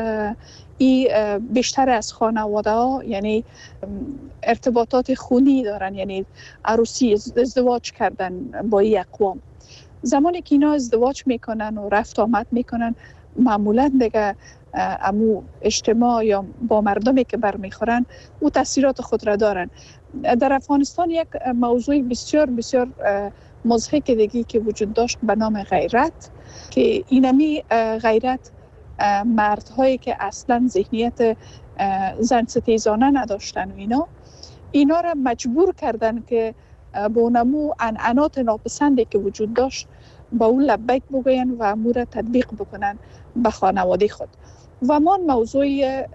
ای بیشتر از خانواده ها یعنی ارتباطات خونی دارن، یعنی عروسی ازدواج کردن با این اقوام. زمانی که اینا ازدواج میکنن و رفت آمد میکنن، معمولا دیگه امو اجتماع یا با مردمی که برمیخورن او تاثیرات خود را دارن. در افغانستان یک موضوع بسیار بسیار مضحک دیگه که وجود داشت به نام غیرت، که اینمی غیرت مردهایی که اصلا ذهنیت زن ستیزانه نداشتن و اینا اینا را مجبور کردن که با اونمو عنعنات ناپسندی که وجود داشت با اون لبیک بگوین و امور را تطبیق بکنن به خانواده خود. و ما موضوع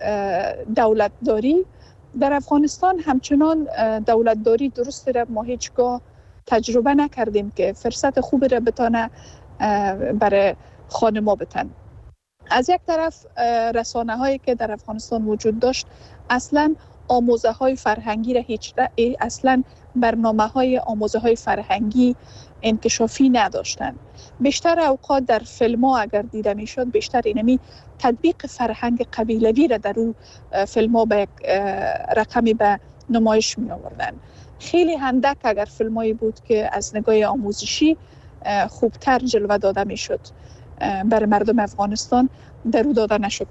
دولتداری در افغانستان همچنان دولتداری درست را ما هیچگاه تجربه نکردیم که فرصت خوبی را بتانه برای خانما بتن. از یک طرف رسانه هایی که در افغانستان وجود داشت اصلا آموزه های فرهنگی را هیچ اصلا برنامه های آموزه های فرهنگی انکشافی نداشتن. بیشتر اوقات در فیلم ها اگر دیده می شد بیشتر اینمی تطبیق فرهنگ قبیلوی را در اون فیلم ها به یک رقمی به نمایش می آوردن. خیلی اندک اگر فیلم هایی بود که از نگاه آموزشی خوبتر جلوه داده می شد برای مردم افغانستان در او داده نشد.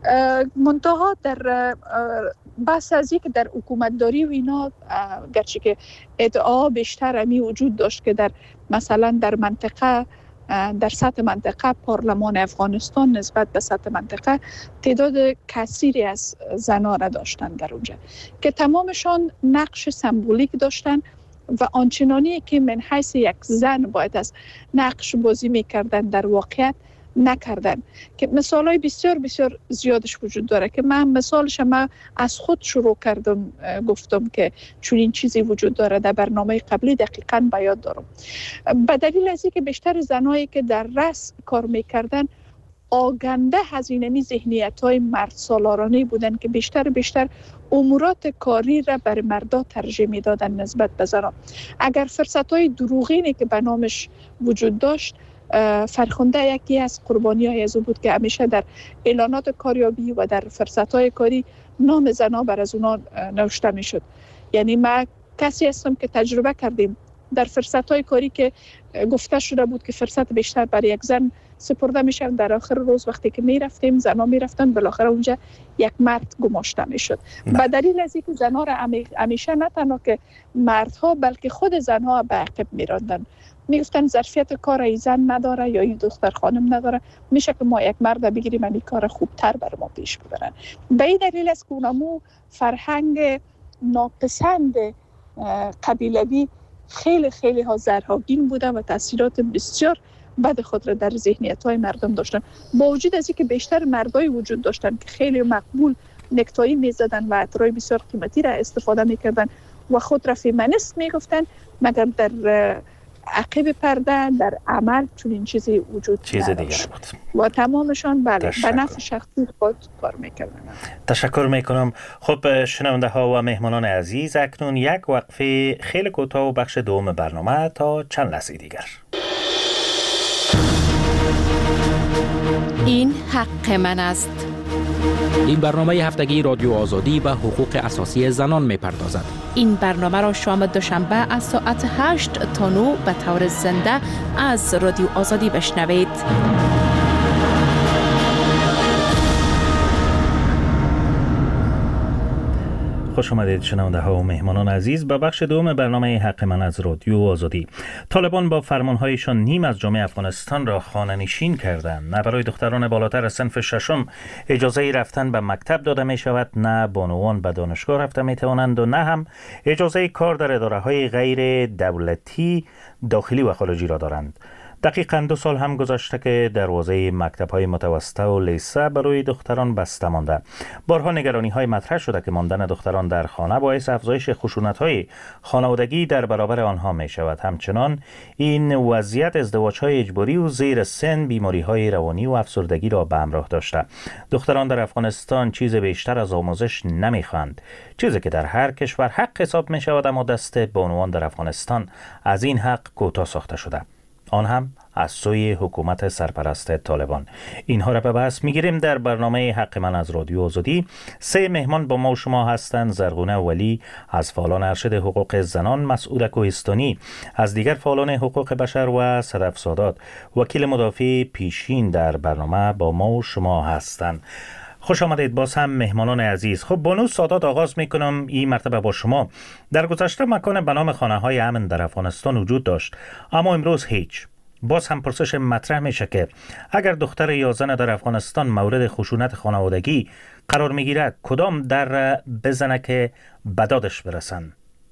منتها در بحث از این که در حکومتداری و اینا گرچه که ادعا بیشتر امی وجود داشت که در مثلا در منطقه در سطح منطقه پارلمان افغانستان نسبت به سطح منطقه تعداد کثیری از زنان را داشتن در اونجا که تمامشان نقش سمبولیک داشتن و آنچنانی که من حیث یک زن باید از نقش بازی میکردن در واقعیت نکردن. که مثالای بسیار بسیار زیادش وجود داره که من مثالش ما از خود شروع کردم گفتم که چون این چیزی وجود داره در برنامه قبلی دقیقاً به یاد دارم. به دلیل از اینکه بیشتر زنایی که در رأس کار میکردن آگنده هزینه‌ای ذهنیت‌های مرد سالارانه بودن که بیشتر بیشتر امورات کاری را بر مردا ترجیح میدادن نسبت به زنان. اگر فرصت‌های دروغینی که به نامش وجود داشت، فرخنده یکی از قربانی‌های از او بود که همیشه در اعلانات کاریابی و در فرصت‌های کاری نام زن‌ها بر از اونا نوشته می‌شد. یعنی ما کسی هستم که تجربه کردیم در فرصت‌های کاری که گفته شده بود که فرصت بیشتر برای یک زن سپرده میشه، در آخر روز وقتی که میرفتیم زنها میرفتن بالاخره اونجا یک مرد گماشته میشد. به دلیل از اینکه زنها را همیشه نه تنها که مردها بلکه خود زنها به عقب میراندن، میگفتن ظرفیت کار این زن نداره یا این دختر خانم نداره، میشه که ما یک مرد بگیریم این کار خوبتر بر ما پیش ببرن. به این دلیل است که اونمو فرهنگ ناپسند قبیلوی خیلی خیلی ها زرهاگین بودن و تاثیرات بسیار بد خود را در ذهنیت‌های مردم داشتن. با وجود از اینکه بیشتر مردای وجود داشتن که خیلی مقبول نکتایی میزدن و عطرهای بسیار قیمتی را استفاده میکردن و خود را فیمینیست میگفتن، مگر در عقب پرده در عمل چون این چیزی وجود چیز دیگر بود و تمامشان بله به نفع شخصی خود کار میکردن. تشکر میکنم. خب شنونده ها و مهمانان عزیز، اکنون یک وقفه خیلی کوتاه و بخش دوم برنامه تا چند لحظه دیگر. این حق من است. این برنامه هفتگی رادیو آزادی به حقوق اساسی زنان می‌پردازد. این برنامه را شام دوشنبه از ساعت هشت تا نه به طور زنده از رادیو آزادی بشنوید. خوش آمدید شنونده ها و مهمانان عزیز به بخش دوم برنامه حق من از رادیو آزادی. طالبان با فرمانهایشان نیم از جامعه افغانستان را خانه‌نشین کردند. نه برای دختران بالاتر از صنف ششم اجازه رفتن به مکتب داده می شود، نه بانوان به دانشگاه رفته می توانند و نه هم اجازه کار در اداره های غیر دولتی داخلی و خارجی را دارند. دقیقاً دو سال هم گذشته که دروازه مکتب‌های متوسطه و لیسه برای دختران بسته مانده. بارها نگرانی‌های مطرح شده که ماندن دختران در خانه باعث افزایش خشونت‌های خانوادگی در برابر آنها می‌شود. همچنان این وضعیت ازدواج‌های اجباری و زیر سن بیماری‌های روانی و افسردگی را به همراه داشته. دختران در افغانستان چیز بیشتر از آموزش نمی‌خواهند، چیزی که در هر کشور حق حساب می‌شود، اما دست بانوان در افغانستان از این حق کوتاه ساخته شده، آن هم از سوی حکومت سرپرست طالبان. اینها را به بحث میگیریم در برنامه حق من از رادیو آزادی. سه مهمان با ما و شما هستند: زرغونه ولی از فعالان ارشد حقوق زنان، مسعود کوهستانی از دیگر فعالان حقوق بشر و صدف سادات وکیل مدافع پیشین در برنامه با ما و شما هستند. خوش آمدید باز هم مهمانان عزیز. خب بانو سادات، آغاز میکنم این مرتبه با شما. در گذشته مکان به نام خانه های امن در افغانستان وجود داشت، اما امروز هیچ. باز هم پرسش مطرح میشه که اگر دختر یا زن در افغانستان مورد خشونت خانوادگی قرار میگیره، کدام در بزنه که بدادش برسن؟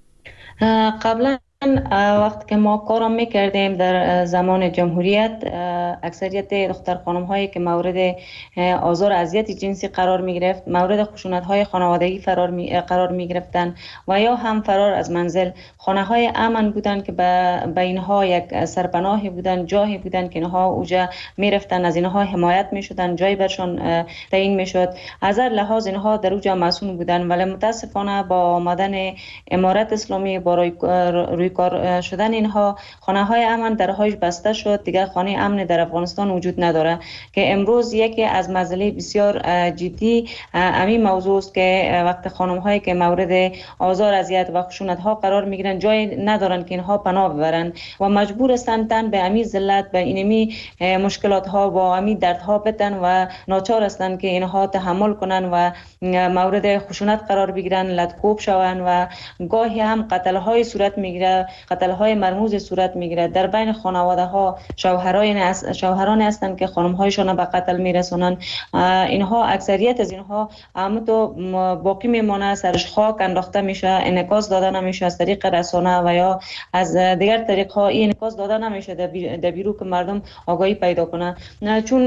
قبلا وقتی که ما کارم میکردیم در زمان جمهوریت، اکثریت دختر خانم هایی که مورد آزار و اذیت جنسی قرار میگرفت، مورد خشونت های خانوادگی فرار می قرار میگرفتن و یا هم فرار از منزل. خانه های امن بودن که به اینها یک سرپناهی بودن، جایی بودن که اینها اوجا میرفتن، از اینها حمایت میشدن، جای برشان تعیین میشد. از هر لحاظ اینها در اوجا مسئول بودن، ولی متاسفانه با آمدن امارت اسلامی، با روی کار شدن اینها، خانه های امن درهایش بسته شد. دیگر خانه امن در افغانستان وجود نداره که امروز یکی از مسائل بسیار جدی همین موضوع است که وقت خانم هایی که مورد آزار، اذیت و خشونت ها قرار میگیرن، جای ندارن که اینها پناه ببرن و مجبور هستند تن به همین ذلت، به اینمی مشکلات ها، با همین درد ها بدن و ناچار هستند که اینها تحمل کنن و مورد خشونت قرار بگیرن، لطکوب شوند و گاهی هم قتل های صورت میگیره، قتل های مرموز صورت میگیره. در بین خانواده ها شوهرای شوهران هستند که خانم هایشان به قتل میرسونن. اینها اکثریت از اینها همونطور باقی میمونه، سرش خاک انداخته میشه، انعکاس داده نمیشه از طریق رسانه و یا از دیگر طریق ها. این انعکاس داده نمیشه در بیرو که مردم آگاهی پیدا کنه، چون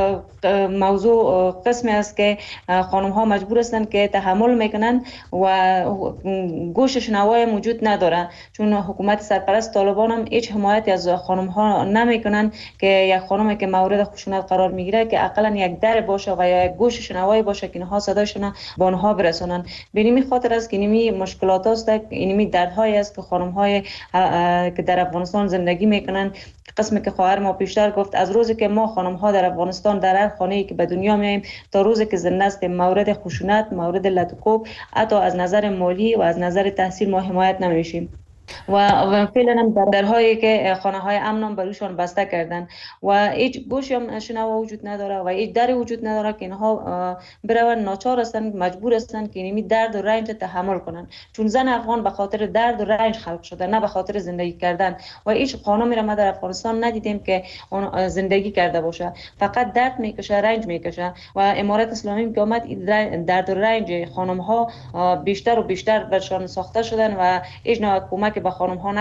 موضوع قسمی است که خانم ها مجبور هستند که تحمل میکنن و گوش شنوای موجود نداره، چون حکومت سرپرست طالبان هم هیچ حمایتی از خانم ها نمیکنن که یک خانمی که مورد خشونت قرار میگیره که اقلا یک در باشه و یا یک گوش شنوایی باشه که اینها صداشون به آنها برسونن. به این خاطر است که این مشکلات است، این دردهای است که خانم های که در افغانستان زندگی میکنن. قسمی که خواهر ما پیشتر گفت، از روزی که ما خانم ها در افغانستان در هر خانه‌ای که به دنیا میایم تا روزی که زنده است، مورد خشونت، مورد لطکوب، حتی از نظر مالی و از نظر تحصیل ما حمایت نمیشیم و فعلا هم در درهایی که خانه های امن بروشان بسته کردن و هیچ گوشی هم شنوا وجود نداره و هیچ دری وجود نداره که اینها برون. ناچار هستند، مجبور هستند که اینمی درد و رنج تحمل کنن، چون زن افغان به خاطر درد و رنج خلق شده، نه به خاطر زندگی کردن. و هیچ خانمی را ما در افغانستان ندیدیم که اون زندگی کرده باشه، فقط درد میکشه، رنج میکشه. و امارت اسلامی که اومد، درد و رنج خانم ها بیشتر و بیشتر برشان ساخته شدن و هیچ نوع کمک به خانم ها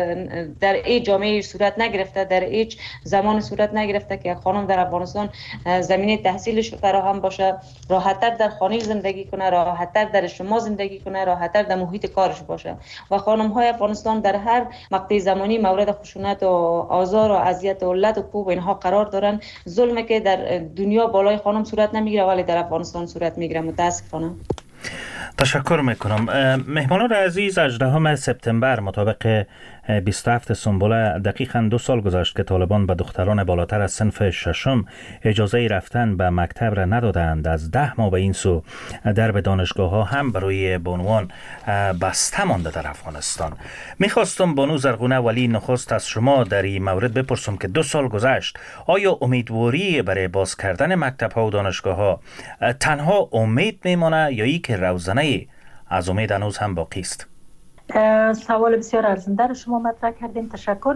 در این جامعه صورت نگرفته، در هیچ زمان صورت نگرفته که خانم در افغانستان زمینه تحصیلش فراهم باشه، راحت‌تر در خانه زندگی کنه، راحت‌تر در اجتماع زندگی کنه، راحت‌تر در محیط کارش باشه. و خانم های افغانستان در هر مقطع زمانی مورد خشونت و آزار و اذیت و لط و کوب اینها قرار دارن. ظلمی که در دنیا بالای خانم صورت نمیگیره ولی در افغانستان صورت میگیره، متاسفانه. تشکر میکنم. مهمانان عزیز، هجدهم سپتامبر مطابق بیست و هفت سنبله دقیقاً دو سال گذشت که طالبان به دختران بالاتر از صنف ششم اجازه رفتن به مکتب را ندادند. از ده ماه به این سو درب دانشگاه ها هم برای بانوان بسته مانده در افغانستان. میخواستم بانو زرغونه ولی نخست از شما در این مورد بپرسم که دو سال گذشت، آیا امیدواری برای باز کردن مکتب ها و دانشگاه ها تنها امید میمانه یا ای که روزنه از امید هنوز هم باقی است؟ سوال بسیار ارزنده رو شما مطرح کردین، تشکر.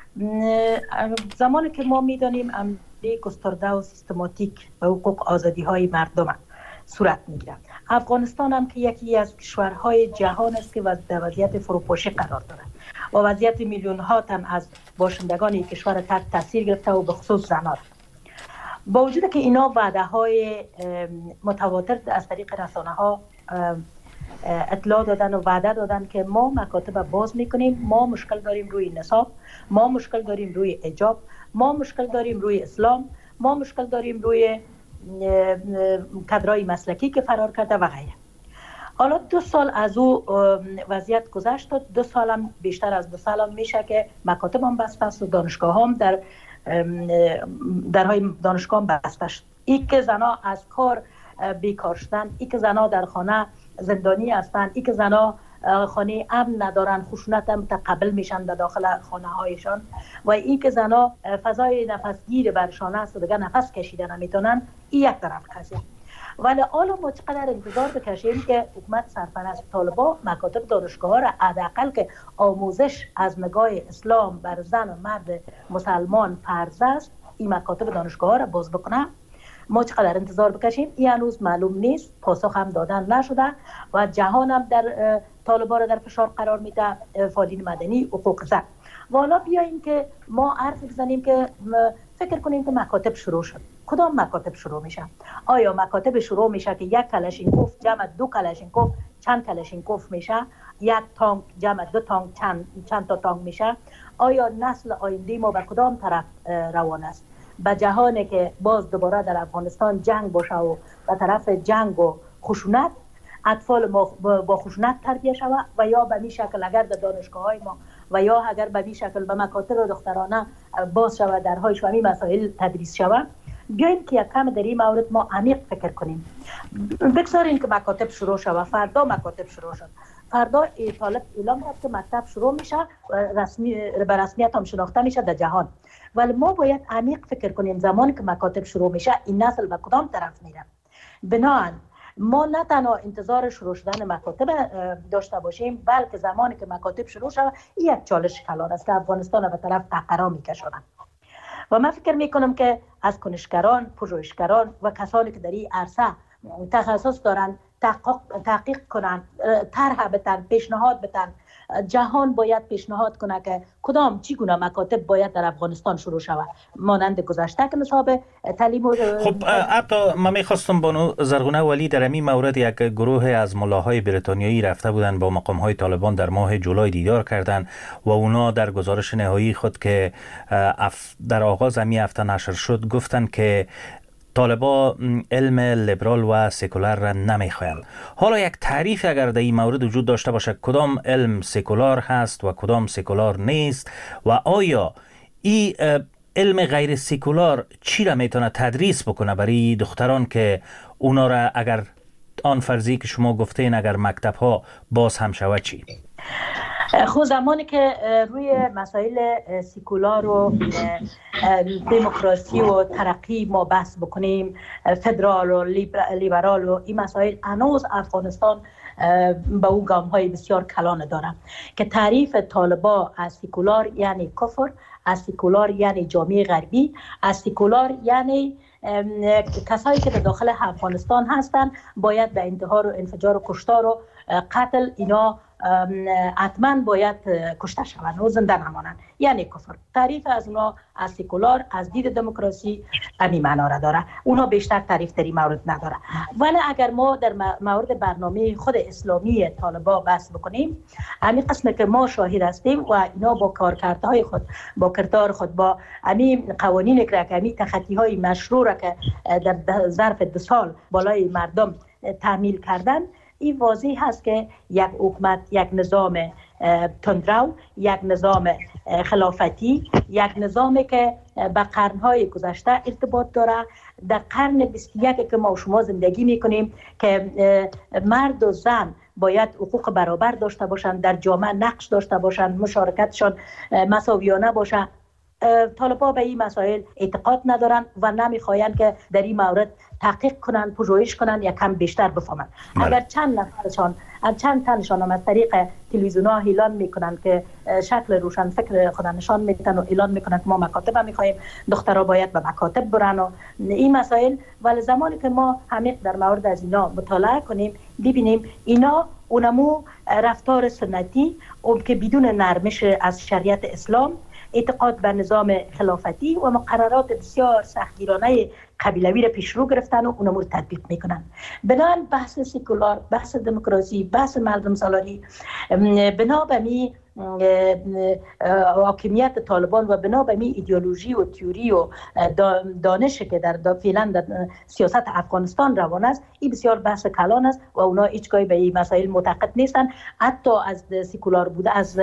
زمانی که ما میدانیم عملی گسترده و سیستماتیک به حقوق آزادی های مردم صورت میگیره، افغانستان هم که یکی از کشورهای جهان است که در وضعیت فروپاشی قرار دارد و وضعیت میلیون ها تن از باشندگان این کشور تحت تاثیر گرفته و به خصوص زنان. با وجود که اینا وعده های متواتر از طریق رسانه ها اطلاع دادن و وعده دادن که ما مکاتب باز میکنیم، ما مشکل داریم روی نصاب، ما مشکل داریم روی حجاب، ما مشکل داریم روی اسلام، ما مشکل داریم روی کادرای مسلکی که فرار کرده و غیره. حالا دو سال از او وضعیت گذشت، دو سالم بیشتر از دو سالم میشه که مکاتب هم بسته است و دانشگاه هم در درهای دانشگاه هم بسته شد. ای که زنا از کار بیکار شدن، ای که زنا در خانه زندانی هستند، ای که زنا خانه امن ندارن، خشونت هم متقبل میشن در داخل خانه هایشان و ای که زنا فضای نفسگیر برشان است و دیگه نفس کشیدن نمیتونن، این یک طرف قضیه. ولی حالا ما چقدر انتظار بکشیم که حکومت سرپرست طالبا مکاتب دانشگاه ها را حداقل که آموزش از نگاه اسلام بر زن و مرد مسلمان فرض است، این مکاتب دانشگاه ها را باز بکنه. ما چقدر انتظار بکشیم این هنوز معلوم نیست، پاسخ هم دادن نشده و جهان هم در طالبا را در فشار قرار میده، فعالین مدنی، حقوق زن. و حالا بیاییم که ما حرف بزنیم که فکر کنیم که مکاتب شروع شد. کدام مکاتب شروع میشه؟ آیا مکاتب شروع میشه که یک کلاشینکوف جمع دو کلاشینکوف چند کلاشینکوف میشه؟ یک تانک جمع دو تانک چند, چند تا تانک میشه؟ آیا نسل آینده ما به کدام طرف روان است؟ به جهانی که باز دوباره در افغانستان جنگ باشه و به طرف جنگ و خشونت، اطفال ما با خشونت تربیه شود و یا به این شکل اگر در دانشگاه های ما و یا اگر به این شکل به مکاتب دخترانه باز شود درهایش و همین مسائل تدریس شود. بیاییم که یک کم در این مورد ما عمیق فکر کنیم. بگذاریم که مکاتب شروع شود. فردا مکاتب شروع شد، فردا طالب اعلام کرد که مکتب شروع میشه و رسمی به رسمیت هم شناخته میشه در جهان. ولی ما باید عمیق فکر کنیم زمانی که مکاتب شروع میشه این نسل به کدام طرف میره. بنابراین ما نه تنها انتظار شروع شدن مکاتب داشته باشیم، بلکه زمانی که مکاتب شروع شود این یک چالش کلان است که افغانستان به طرف تقرا میکشونند. و من فکر میکنم که از کنشگران، پژوهشگران و کسانی که در این عرصه تخصص دارند تحقیق کنند، طرح بدن، پیشنهاد بدن. جهان باید پیشنهاد کنه که کدام چگونه مکاتب باید در افغانستان شروع شود، مانند گذشته که نصاب تعلیم و خب البته من میخواستم بانو زرغونه ولی در این مورد یک گروه از ملاهای بریتانیایی رفته بودن با مقام های طالبان در ماه جولای دیدار کردند و اونا در گزارش نهایی خود که در آغاز همین هفته نشر شد گفتن که طالبا علم لیبرال و سکولار را نمیخواهند. حالا یک تعریف اگر در این مورد وجود داشته باشه کدام علم سکولار هست و کدام سکولار نیست و آیا این علم غیر سکولار چی را میتونه تدریس بکنه برای دختران که اونا را اگر آن فرضی که شما گفتین اگر مکتب ها باز هم شود چی؟ خود زمانی که روی مسائل سکولار و دموکراسی و ترقی ما بحث بکنیم، فدرال و لیبرال و این مسائل، هنوز افغانستان به او گام های بسیار کلان دارم که تعریف طالبا از سکولار یعنی کفر، از سکولار یعنی جامعه غربی، از سکولار یعنی کسایی که در داخل افغانستان هستند باید به انتحار و انفجار و کشتار و قتل اینا حتما باید کشته شوند و زنده نمانند، یعنی کفر. تعریف از اونا از سکولار از دید دموکراسی همین معنا را داره. اونا بیشتر تعریف در این مورد نداره. ولی اگر ما در مورد برنامه خود اسلامی طالبا بحث بکنیم، همین قسمه که ما شاهد هستیم و اینا با کارکردهای خود، با کردار خود، با همین قوانین که همین تخطی های مشروع را که در ظرف دو سال بالای مردم تعمیل کردن، این واضح هست که یک حکومت، یک نظام تندرو، یک نظام خلافتی، یک نظامی که به قرنهای گذشته ارتباط داره. در قرن بیست و یک که ما و شما زندگی میکنیم که مرد و زن باید حقوق برابر داشته باشند، در جامعه نقش داشته باشند، مشارکتشان مساویانه باشه. طالبا به این مسائل اعتقاد ندارن و نمیخواین که در این مورد تحقیق کنن، پژوهش کنن یا کم بیشتر بفهمن. اگر چند نفرشان چند تنشان هم از طریق تلویزیون ها اعلان میکنن که شکل روشن فکر خود نشان میدن و اعلان میکنن که ما مکاتب میخوایم، دخترها باید به مکاتب برن و این مسائل، ولی زمانی که ما عمیق در مورد از اینا مطالعه کنیم ببینیم اینا اونمو رفتار سنتی اون که بدون نرمش از شریعت اسلام، اعتقاد به نظام خلافتی و مقررات بسیار سختگیرانه قبیلوی را پیش رو گرفتن و اونمو رو تطبیق میکنن. بنابراین بحث سکولار، بحث دموکراسی، بحث مردم سالاری، بنا به می حاکمیت طالبان و بنا به می ایدئولوژی و تئوری و دانشی که در فعلا در سیاست افغانستان روان است، این بسیار بحث کلان است و اونا هیچگاهی به این مسائل معتقد نیستن. حتی از سکولار بودن، از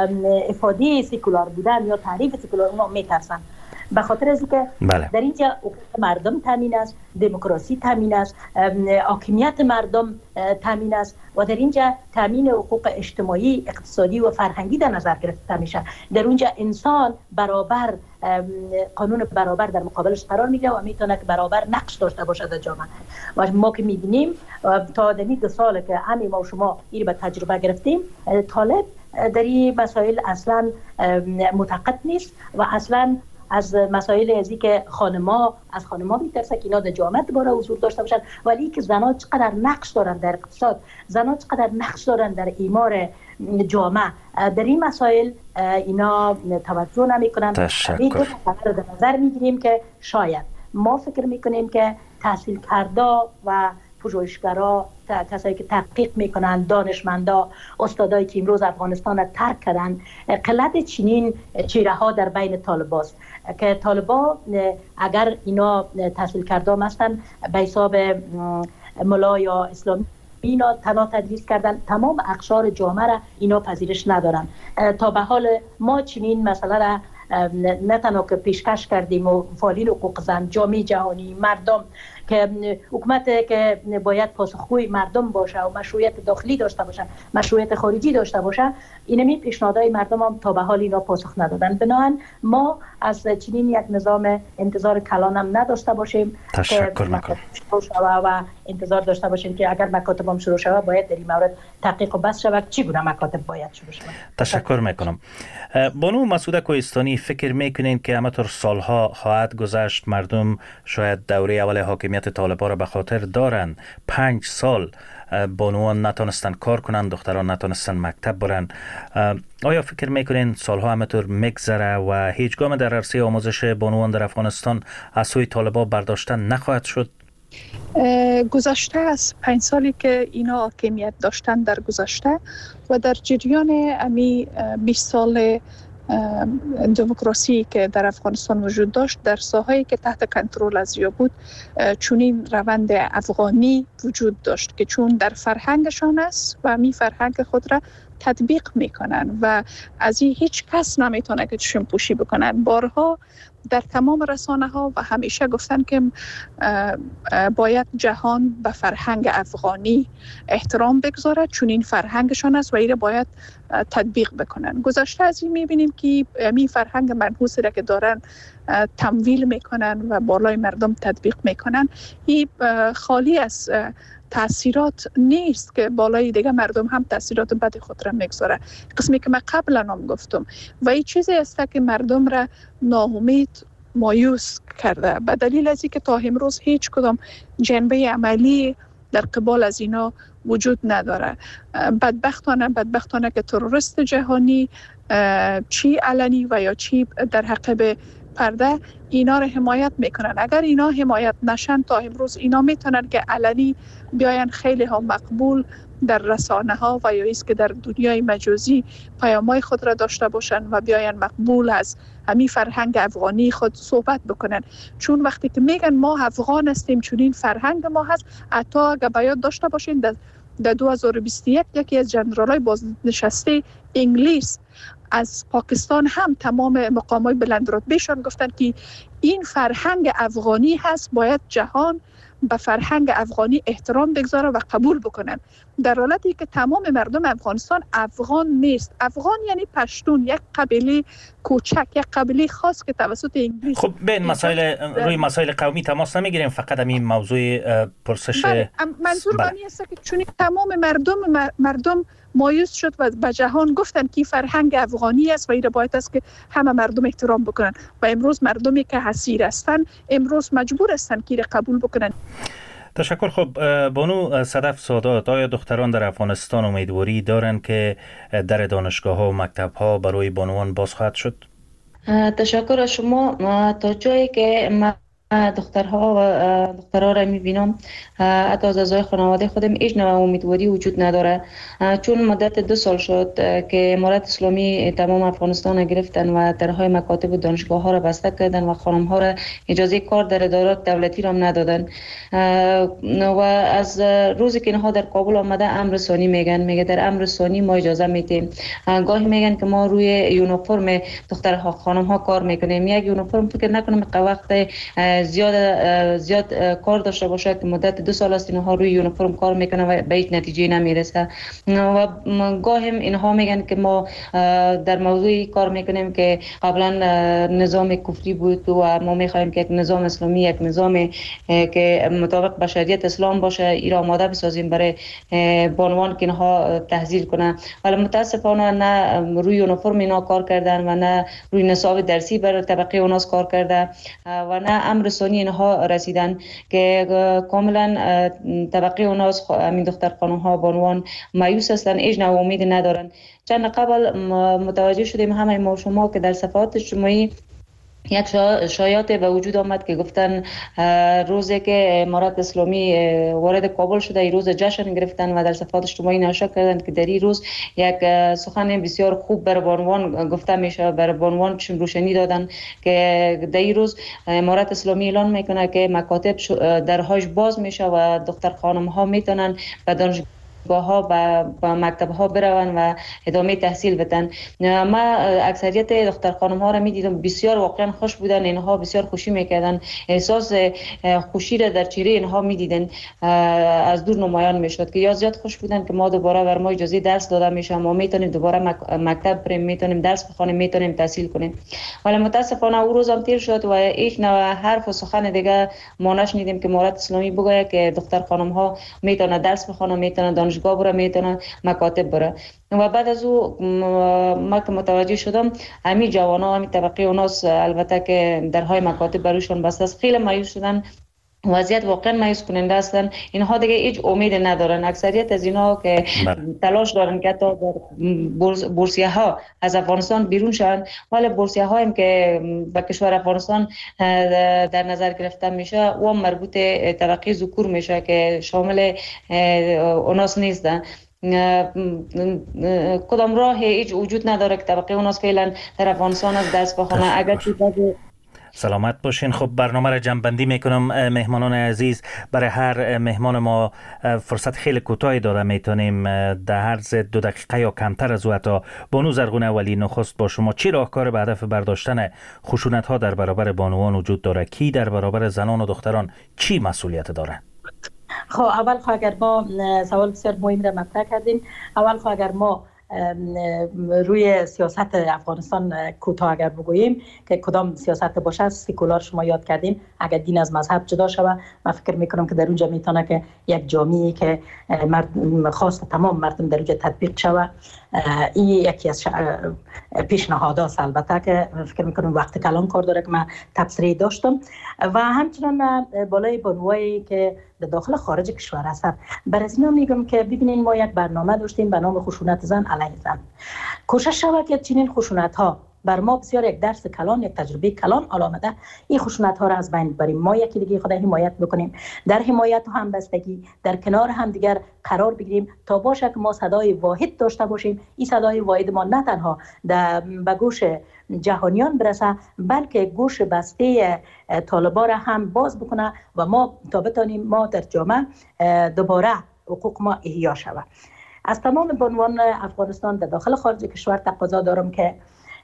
افاده سکولار بودن یا تعریف سکولار اونا میترسن، به خاطر از اینکه بله. در اینجا حقوق مردم تامین است، دموکراسی تامین است، حاکمیت مردم تامین است و در اینجا تامین حقوق اجتماعی، اقتصادی و فرهنگی در نظر گرفته میشه. در اونجا انسان برابر، قانون برابر در مقابلش قرار میگیره و میتونه که برابر نقش داشته باشه در جامعه. و ما که میبینیم تا دمی دو ساله که همه ما و شما این به تجربه گرفتیم، طالب در این مسائل اصلا معتقد نیست و اصلا از مسائل ازی که خانما از خانما میترسه که اینا در جامعه دوباره حضور داشته باشن، ولی که زنها چقدر نقش دارن در اقتصاد، زنها چقدر نقش دارن در ایمار جامعه، در این مسائل اینا توجه نمیکنن. تشکر. در نظر میگیریم که شاید ما فکر میکنیم که تحصیل کرده و پژوهشگرا، کسایی که تحقیق میکنن، دانشمندا، استادایی که امروز افغانستان را ترک کردن، قلت چنین چهره ها در بین طالباست که طالبا اگر اینا تحصیل کرده هستن به حساب ملا یا اسلامی اینا تنها تدریس کردن، تمام اقشار جامعه را اینا پذیرش ندارن. تا به حال ما چنین مسئله را نه تنها که پیشکش کردیم و فعالین حقوق زن، جامعه جهانی، مردم که حکومت که باید پاسخگوی مردم باشه و مشروعیت داخلی داشته باشه، مشروعیت خارجی داشته باشه، اینمی پیشنهادهای مردم هم تا به حال اینا پاسخ ندادن. بنابراین ما از چنین یک نظام انتظار کلان هم نداشته باشیم. تشکر میکنم. و انتظار داشته باشیم که اگر مکاتب هم شروع شود باید در این مورد تحقیق و بحث شود چگونه مکاتب باید شروع شود. تشکر میکنم. بانو مسعوده کوهستانی، فکر میکنین که همطور سالها خواهد گذشت، مردم شاید دوره اول حاکمیت طالبان را به خاطر دارن، پنج سال بانوان نتونستن کار کنن، دختران نتونستن مکتب برن، آیا فکر میکنین سالها همطور میگذره و هیچگاه در عرصه آموزش بانوان در افغانستان از سوی طالبان برداشتن نخواهد شد؟ گذشته از پنج سالی که اینا حاکمیت داشتن در گذشته و در جریان امی بیست سال دموکراسی که در افغانستان وجود داشت، در ساحه‌ای که تحت کنترل از یا بود چونین روند افغانی وجود داشت که چون در فرهنگشان است و می فرهنگ خود را تطبیق میکنن و از این هیچ کس نمیتونه که چشم پوشی بکنن. بارها در تمام رسانه ها و همیشه گفتن که باید جهان به فرهنگ افغانی احترام بگذاره، چون این فرهنگشان است و این باید تطبیق بکنن. گذشته از این میبینیم که این فرهنگ منحوسی را که دارن تمویل میکنن و بالای مردم تطبیق میکنن، این خالی از تأثیرات نیست که بالای دیگه مردم هم تأثیرات بد خود را میگذاره. قسمی که من قبلا هم گفتم و این چیزی است که مردم را ناامید، مایوس کرده، به دلیل از اینکه تا امروز هیچ کدام جنبه عملی در قبال از اینا وجود نداره. بدبختانه بدبختانه که تروریست جهانی چی علنی و یا چی در حقیقت پرده اینا رو حمایت میکنن. اگر اینا حمایت نشن تا امروز اینا میتونن که علنی بیاین خیلی ها مقبول در رسانه ها و یا ایست که در دنیای مجازی پیامای خود را داشته باشن و بیاین مقبول از همین فرهنگ افغانی خود صحبت بکنن. چون وقتی که میگن ما افغان هستیم، چون این فرهنگ ما هست، حتی اگر باید داشته باشین در در دو هزار و بیست و یک یکی از جنرالای بازنشسته انگلیس از پاکستان هم تمام مقامات بلندرتبهشان گفتن که این فرهنگ افغانی هست، باید جهان به فرهنگ افغانی احترام بگذاره و قبول بکنن، در حالتی که تمام مردم افغانستان افغان نیست. افغان یعنی پشتون، یک قبیله کوچک، یک قبیله خاص که توسط انگلیس. خب به مسائل روی مسائل قومی تماس نمیگیریم، فقط همین موضوع پرسش. بله. منظور من است که چون تمام مردم مردم مایوس شد و به جهان گفتن که فرهنگ افغانی است و این باید است که همه مردم احترام بکنن و امروز مردمی که حسیر هستن امروز مجبور هستن که قبول بکنن. تشکر. خب بانو صدف سادات، آیا دختران در افغانستان امیدواری دارند که در دانشگاه ها و مکتب ها برای بانوان باز خواهد شد؟ تشکر از شما. تا جایی که من دخترها و دخترها را میبینم، حتی از اعضای خانواده خودم هیچ نوع امیدواری وجود نداره، چون مدت دو سال شد که امارت اسلامی تمام افغانستان را گرفتن و درهای مکاتب و دانشگاه ها را بسته کردن و خانم ها را اجازه کار در ادارات دولتی را ندادن. و از روزی که اینها در کابل آمده امر ثانی میگن، میگه در امر ثانی ما اجازه میدیم. گاهی میگن که ما روی یونیفرم دخترها خانم ها کار میکنیم. یک یونیفرم فکر نکنم که وقت زیاد زیاد کار داشته باشه که مدت دو سال است اینها روی یونیفرم کار میکنن و به هیچ نتیجه نمیرسه. و گاهی اینها میگن که ما در موضوعی کار میکنیم که قبلا نظام کفری بود و ما میخوایم که یک نظام اسلامی، یک نظام که مطابق با شریعت اسلام باشه، این آماده بسازیم برای بانوان که اینها تحصیل کنن. ولی متاسفانه نه روی یونیفرم اینا کار کردن و نه روی نصاب درسی برای طبقه اوناس کار کرده و نه امر ثانی اینها رسیدن که کاملا طبقه اوناس همین دختر خانم ها بانوان مایوس هستن، هیچ نوع امید ندارن. چند قبل متوجه شدیم همه ما شما که در صفحات اجتماعی یک شایعات به وجود آمد که گفتن روزی که امارت اسلامی وارد کابل شده این روز جشن گرفتن و در صفحات اجتماعی نشر کردند که در این روز یک سخن بسیار خوب بر بانوان گفته میشه، بر بانوان چشم روشنی دادن که در این روز امارت اسلامی اعلان میکنه که مکاتب درهاش باز میشه و دختر خانم ها میتونن به دانشگاه ها و مکتب ها برون و ادامه تحصیل بدن. ما اکثریت دختر خانم ها را می دیدم بسیار واقعا خوش بودن، اینها بسیار خوشی میکردن، احساس خوشی را در چهره اینها می دیدن، از دور نمایان میشد که یا زیاد خوش بودن که ما دوباره بر ما اجازه درس داده میشه، ما میتونیم دوباره مکتب بریم، میتونیم درس بخونیم، میتونیم تحصیل کنیم. ولی متاسفانه او روز هم تیر شد و هیچ نوع حرف و سخن دیگه ما نشنیدیم که امارت اسلامی بگه که دختر خانم ها میتونن درس بخونن، میتونن دانشگاه بره، میتونن مکاتب بره. و بعد از او ما که متوجه شدم همین جوانا، همین طبقه اوناس البته که درهای مکاتب برایشون بسته است، خیلی مایوس شدن. وضعیت واقعا مایوس کننده هستن. اینها دیگه هیچ امید ندارن. اکثریت از اینها که تلاش دارن که تا بورسیه ها از افغانستان بیرون شون، ولی بورسیه هایی که به کشور افغانستان در نظر گرفته میشه و مربوط طبقه ذکور میشه که شامل اوناس نیستن. کدام راه هیچ وجود نداره که طبقه اوناس فعلا در افغانستان از دست بخونه. اگر سلامت باشین. خب برنامه را جمع‌بندی میکنم. مهمانان عزیز، برای هر مهمان ما فرصت خیلی کوتاهی داده، میتونیم در عرض دو دقیقه یا کمتر از او حتی بانو زرغونه ولی نخست با شما چی راهکار به هدف برداشتن خشونت ها در برابر بانوان وجود داره؟ کی در برابر زنان و دختران چی مسئولیت داره؟ خب اول خب اگر ما سوال بسیار مهم را مطرح کردیم، اول خب اگر ما روی سیاست افغانستان کوتاه اگر بگوییم که کدام سیاست باشه، سکولار شما یاد کردین، اگر دین از مذهب جدا شود، من فکر میکنم که در اونجا میتونه که یک جامعه‌ای که مرد خواست تمام مردم در اونجا تطبیق شود. این یکی از پیشنهادات البته که فکر میکنم وقت کلان کار داره که من تبصره داشتم. و همچنان بالای بانوایی که در داخل خارج کشور هستن، برای اینا میگم که ببینین ما یک برنامه داشتیم به نام خشونت زن علیه زن. کوشش شود که چنین خشونت ها بر ما بسیار یک درس کلان، یک تجربه کلان آمده، این خشونت ها را از بین ببریم. ما یکی دیگه خود حمایت بکنیم، در حمایت و همبستگی در کنار هم دیگر قرار بگیریم تا باشه که ما صدای واحد داشته باشیم. این صدای واحد ما نه تنها به گوش جهانیان برسه، بلکه گوش بسته طالبان را هم باز بکنه و ما تا بتانیم ما در جامعه دوباره حقوق ما احیا شود. از تمام بانوان افغانستان در داخل خارج کشور تقاضا دارم که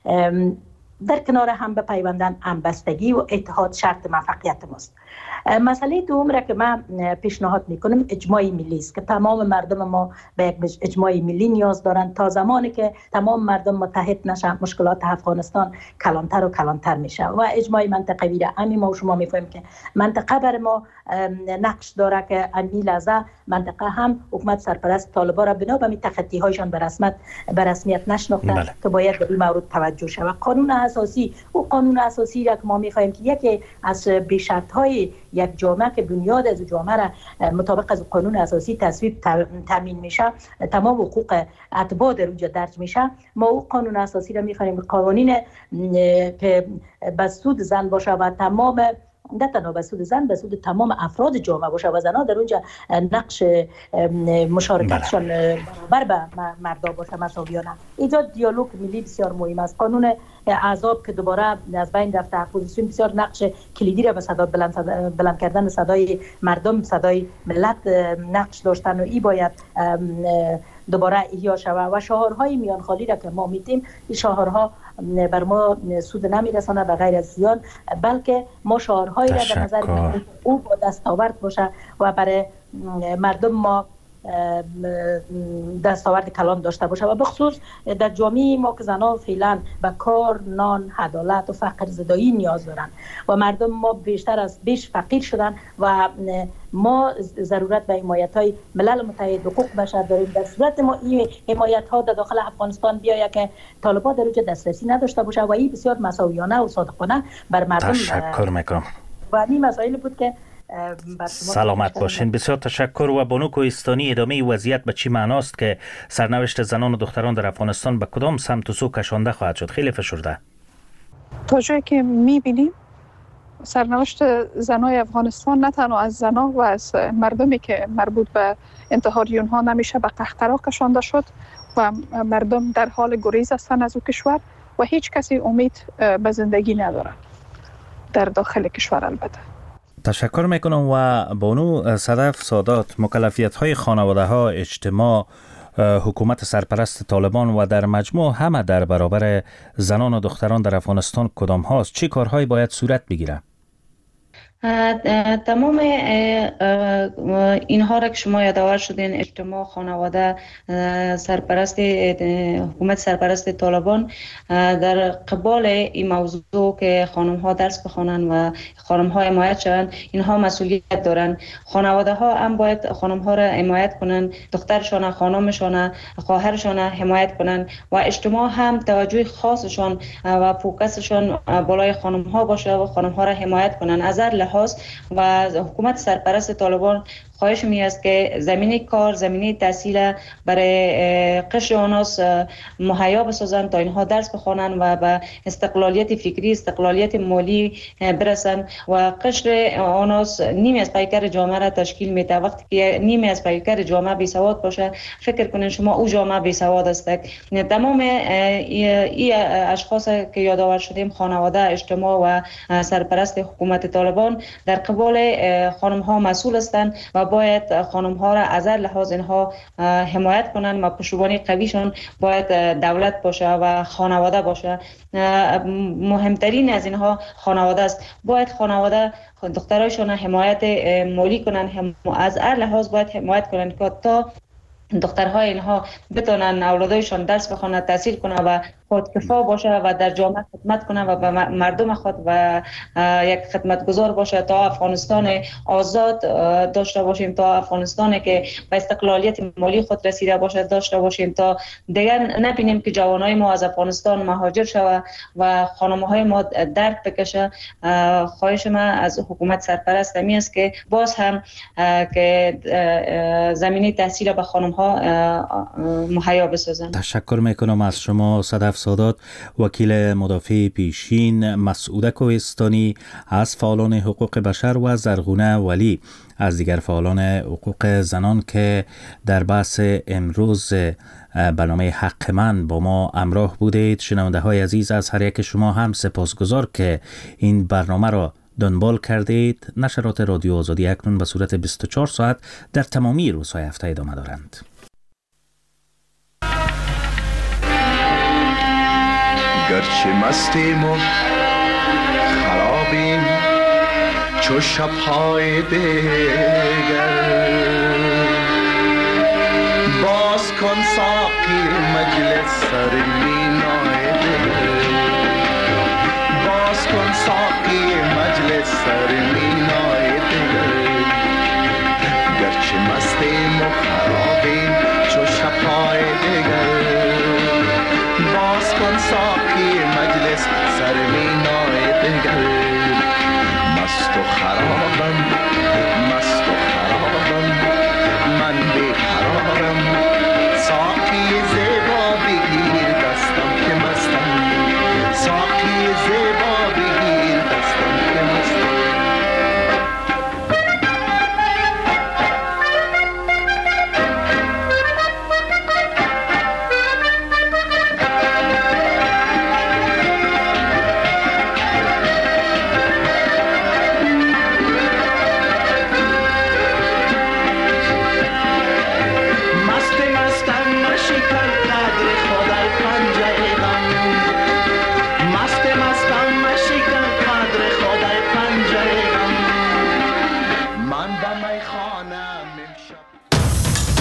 در کنار هم بپیوندن. همبستگی و اتحاد شرط موفقیت ماست. مسئله دوم را که من پیشنهاد میکنم اجماع ملی است که تمام مردم ما به یک اجماع ملی نیاز دارند. تا زمانی که تمام مردم متحد نشن مشکلات افغانستان کلانتر و کلانتر میشه و اجماع منطقوی را همین ما و شما میفهمیم که منطقه بر ما نقش داره که امی لحظه منطقه هم حکومت سرپرست طالبان را بنا به تخطی هایشان به رسمیت به رسمیت نشناخته که باید به این مورد توجه شود. قانون اساسی، او قانون اساسی را که ما می‌خواهیم که یکی از بشرط‌های یک جامعه که بنیاد از جامعه را مطابق از قانون اساسی تصویب تامین میشه، تمام حقوق اتباع در اونجا درج میشه. ما او قانون اساسی را می‌خواهیم که قوانین که به سود زن باشه و تمام نه تنها به سود زن، به سود تمام افراد جامعه باشه و زنها در اونجا نقش مشارکتشان برابر به مردا باشه، مساویانه. ایجاد دیالوگ ملی بسیار مهم است. قانون احزاب که دوباره از بین رفته، اپوزیسیون بسیار نقش کلیدی را به صدا بلند, بلند کردن صدای مردم، صدای ملت نقش داشتن و ای باید دوباره احیا شود و شعارهای میان خالی را که ما میدیم، این شعارها بر ما سود نمیرسانه به غیر از زیان، بلکه ما شعارهایی را در نظر میگیریم او با دستاورد باشه و برای مردم ما دستاورد کلان داشته باشه و بخصوص در جامعه ما که زنها فعلا به کار، نان، عدالت و فقر زدایی نیاز دارن و مردم ما بیشتر از بیش فقیر شدن و ما ضرورت به حمایت های ملل متحد حقوق بشر داریم. در صورت ما این حمایت ها در داخل افغانستان بیاید که طالبان در اونجا دسترسی نداشته باشه و این بسیار مساویانه و صادقانه بر مردم. تشکر میکنم. و این مسائل بود که سلامت باشین. بسیار تشکر. و بانو کوهستانی، ادامه وضعیت به چی معناست که سرنوشت زنان و دختران در افغانستان به کدام سمت و سو کشانده خواهد شد؟ خیلی فشرده. تا جایی که میبینیم سرنوشت زنای افغانستان نه تنها از زنان و از مردمی که مربوط به انتحاریون ها نمیشه به قهقرا کشانده شد و مردم در حال گریز هستند از او کشور و هیچ کسی امید به زندگی نداره در داخل کشور. البته تشکر میکنم. و بانو صدف سادات، مکلفیت های خانواده ها، اجتماع، حکومت سرپرست طالبان و در مجموع همه در برابر زنان و دختران در افغانستان کدام هاست؟ چه کارهایی باید صورت بگیره؟ تمام اینها را که شما یادآور شدین، اجتماع، خانواده، سرپرست حکومت سرپرست طالبان، در قبال این موضوع که خانم ها درس بخوانند و خانم ها حمایت شوند، اینها مسئولیت دارند. خانواده ها هم باید خانم ها را حمایت کنند، دخترشان، خانمشان، خواهرشان حمایت کنند و اجتماع هم توجه خاصشان و فوکسشان بالای خانم ها باشه و خانم ها را حمایت کنند. از هر لحاظ و حکومت سرپرست طالبان خواهش می است که زمینه کار، زمینه تحصیل برای قشر آناس مهیا بسازند تا اینها درس بخوانند و به استقلالیت فکری، استقلالیت مالی برسند و قشر آناس نیمی از پیکر جامعه را تشکیل میده. وقتی که نیمی از پیکر جامعه بی سواد باشه، فکر کنین شما او جامعه بی سواد است. تمام این اشخاص که یادآور شدیم، خانواده، اجتماع و سرپرست حکومت طالبان، در قبال خانم ها مسئول هستند و باید خانم ها را از هر لحاظ اینها حمایت کنند و پشتیبانی قویشون باید دولت باشه و خانواده باشه. مهمترین از اینها خانواده است. باید خانواده دخترایشون حمایت مالی کنند، از هر لحاظ باید حمایت کنند که تا دخترهای اینها بتونن اولادایشان درس بخونن، تحصیل کنن و خودکفا باشه و در جامعه خدمت کنه و به مردم خود و یک خدمتگزار باشه تا افغانستان آزاد داشته باشیم، تا افغانستانی که به استقلالیت مالی خود رسیده باشه داشته باشیم، تا دیگر نبینیم که جوانای ما از افغانستان مهاجر شوه و خانم‌های ما درد بکشه. خواهش من از حکومت سرپرست می است که باز هم که زمینه تحصیل به خانم‌ها مهیا بسازند. تشکر میکنم از شما صدف سادات، وکیل مدافع پیشین، مسعوده کوهستانی از فعالان حقوق بشر و زرغونه ولی از دیگر فعالان حقوق زنان که در بحث امروز برنامه حق من با ما همراه بودید. شنونده های عزیز، از هر یک شما هم سپاسگزار که این برنامه را دنبال کردید. نشرات رادیو آزادی اکنون به صورت بیست و چهار ساعت در تمامی روزهای هفته ادامه دارند. گرچه مستیم و خرابیم چو شب‌های دیگر، باز کن ساقی مجلس سر مینای دل، باز کن ساقی مجلس سر مینای دل. گرچه مستیم و خرابیم چو شب‌های دیگر، باز کن ساقی مجلس سر و خرابم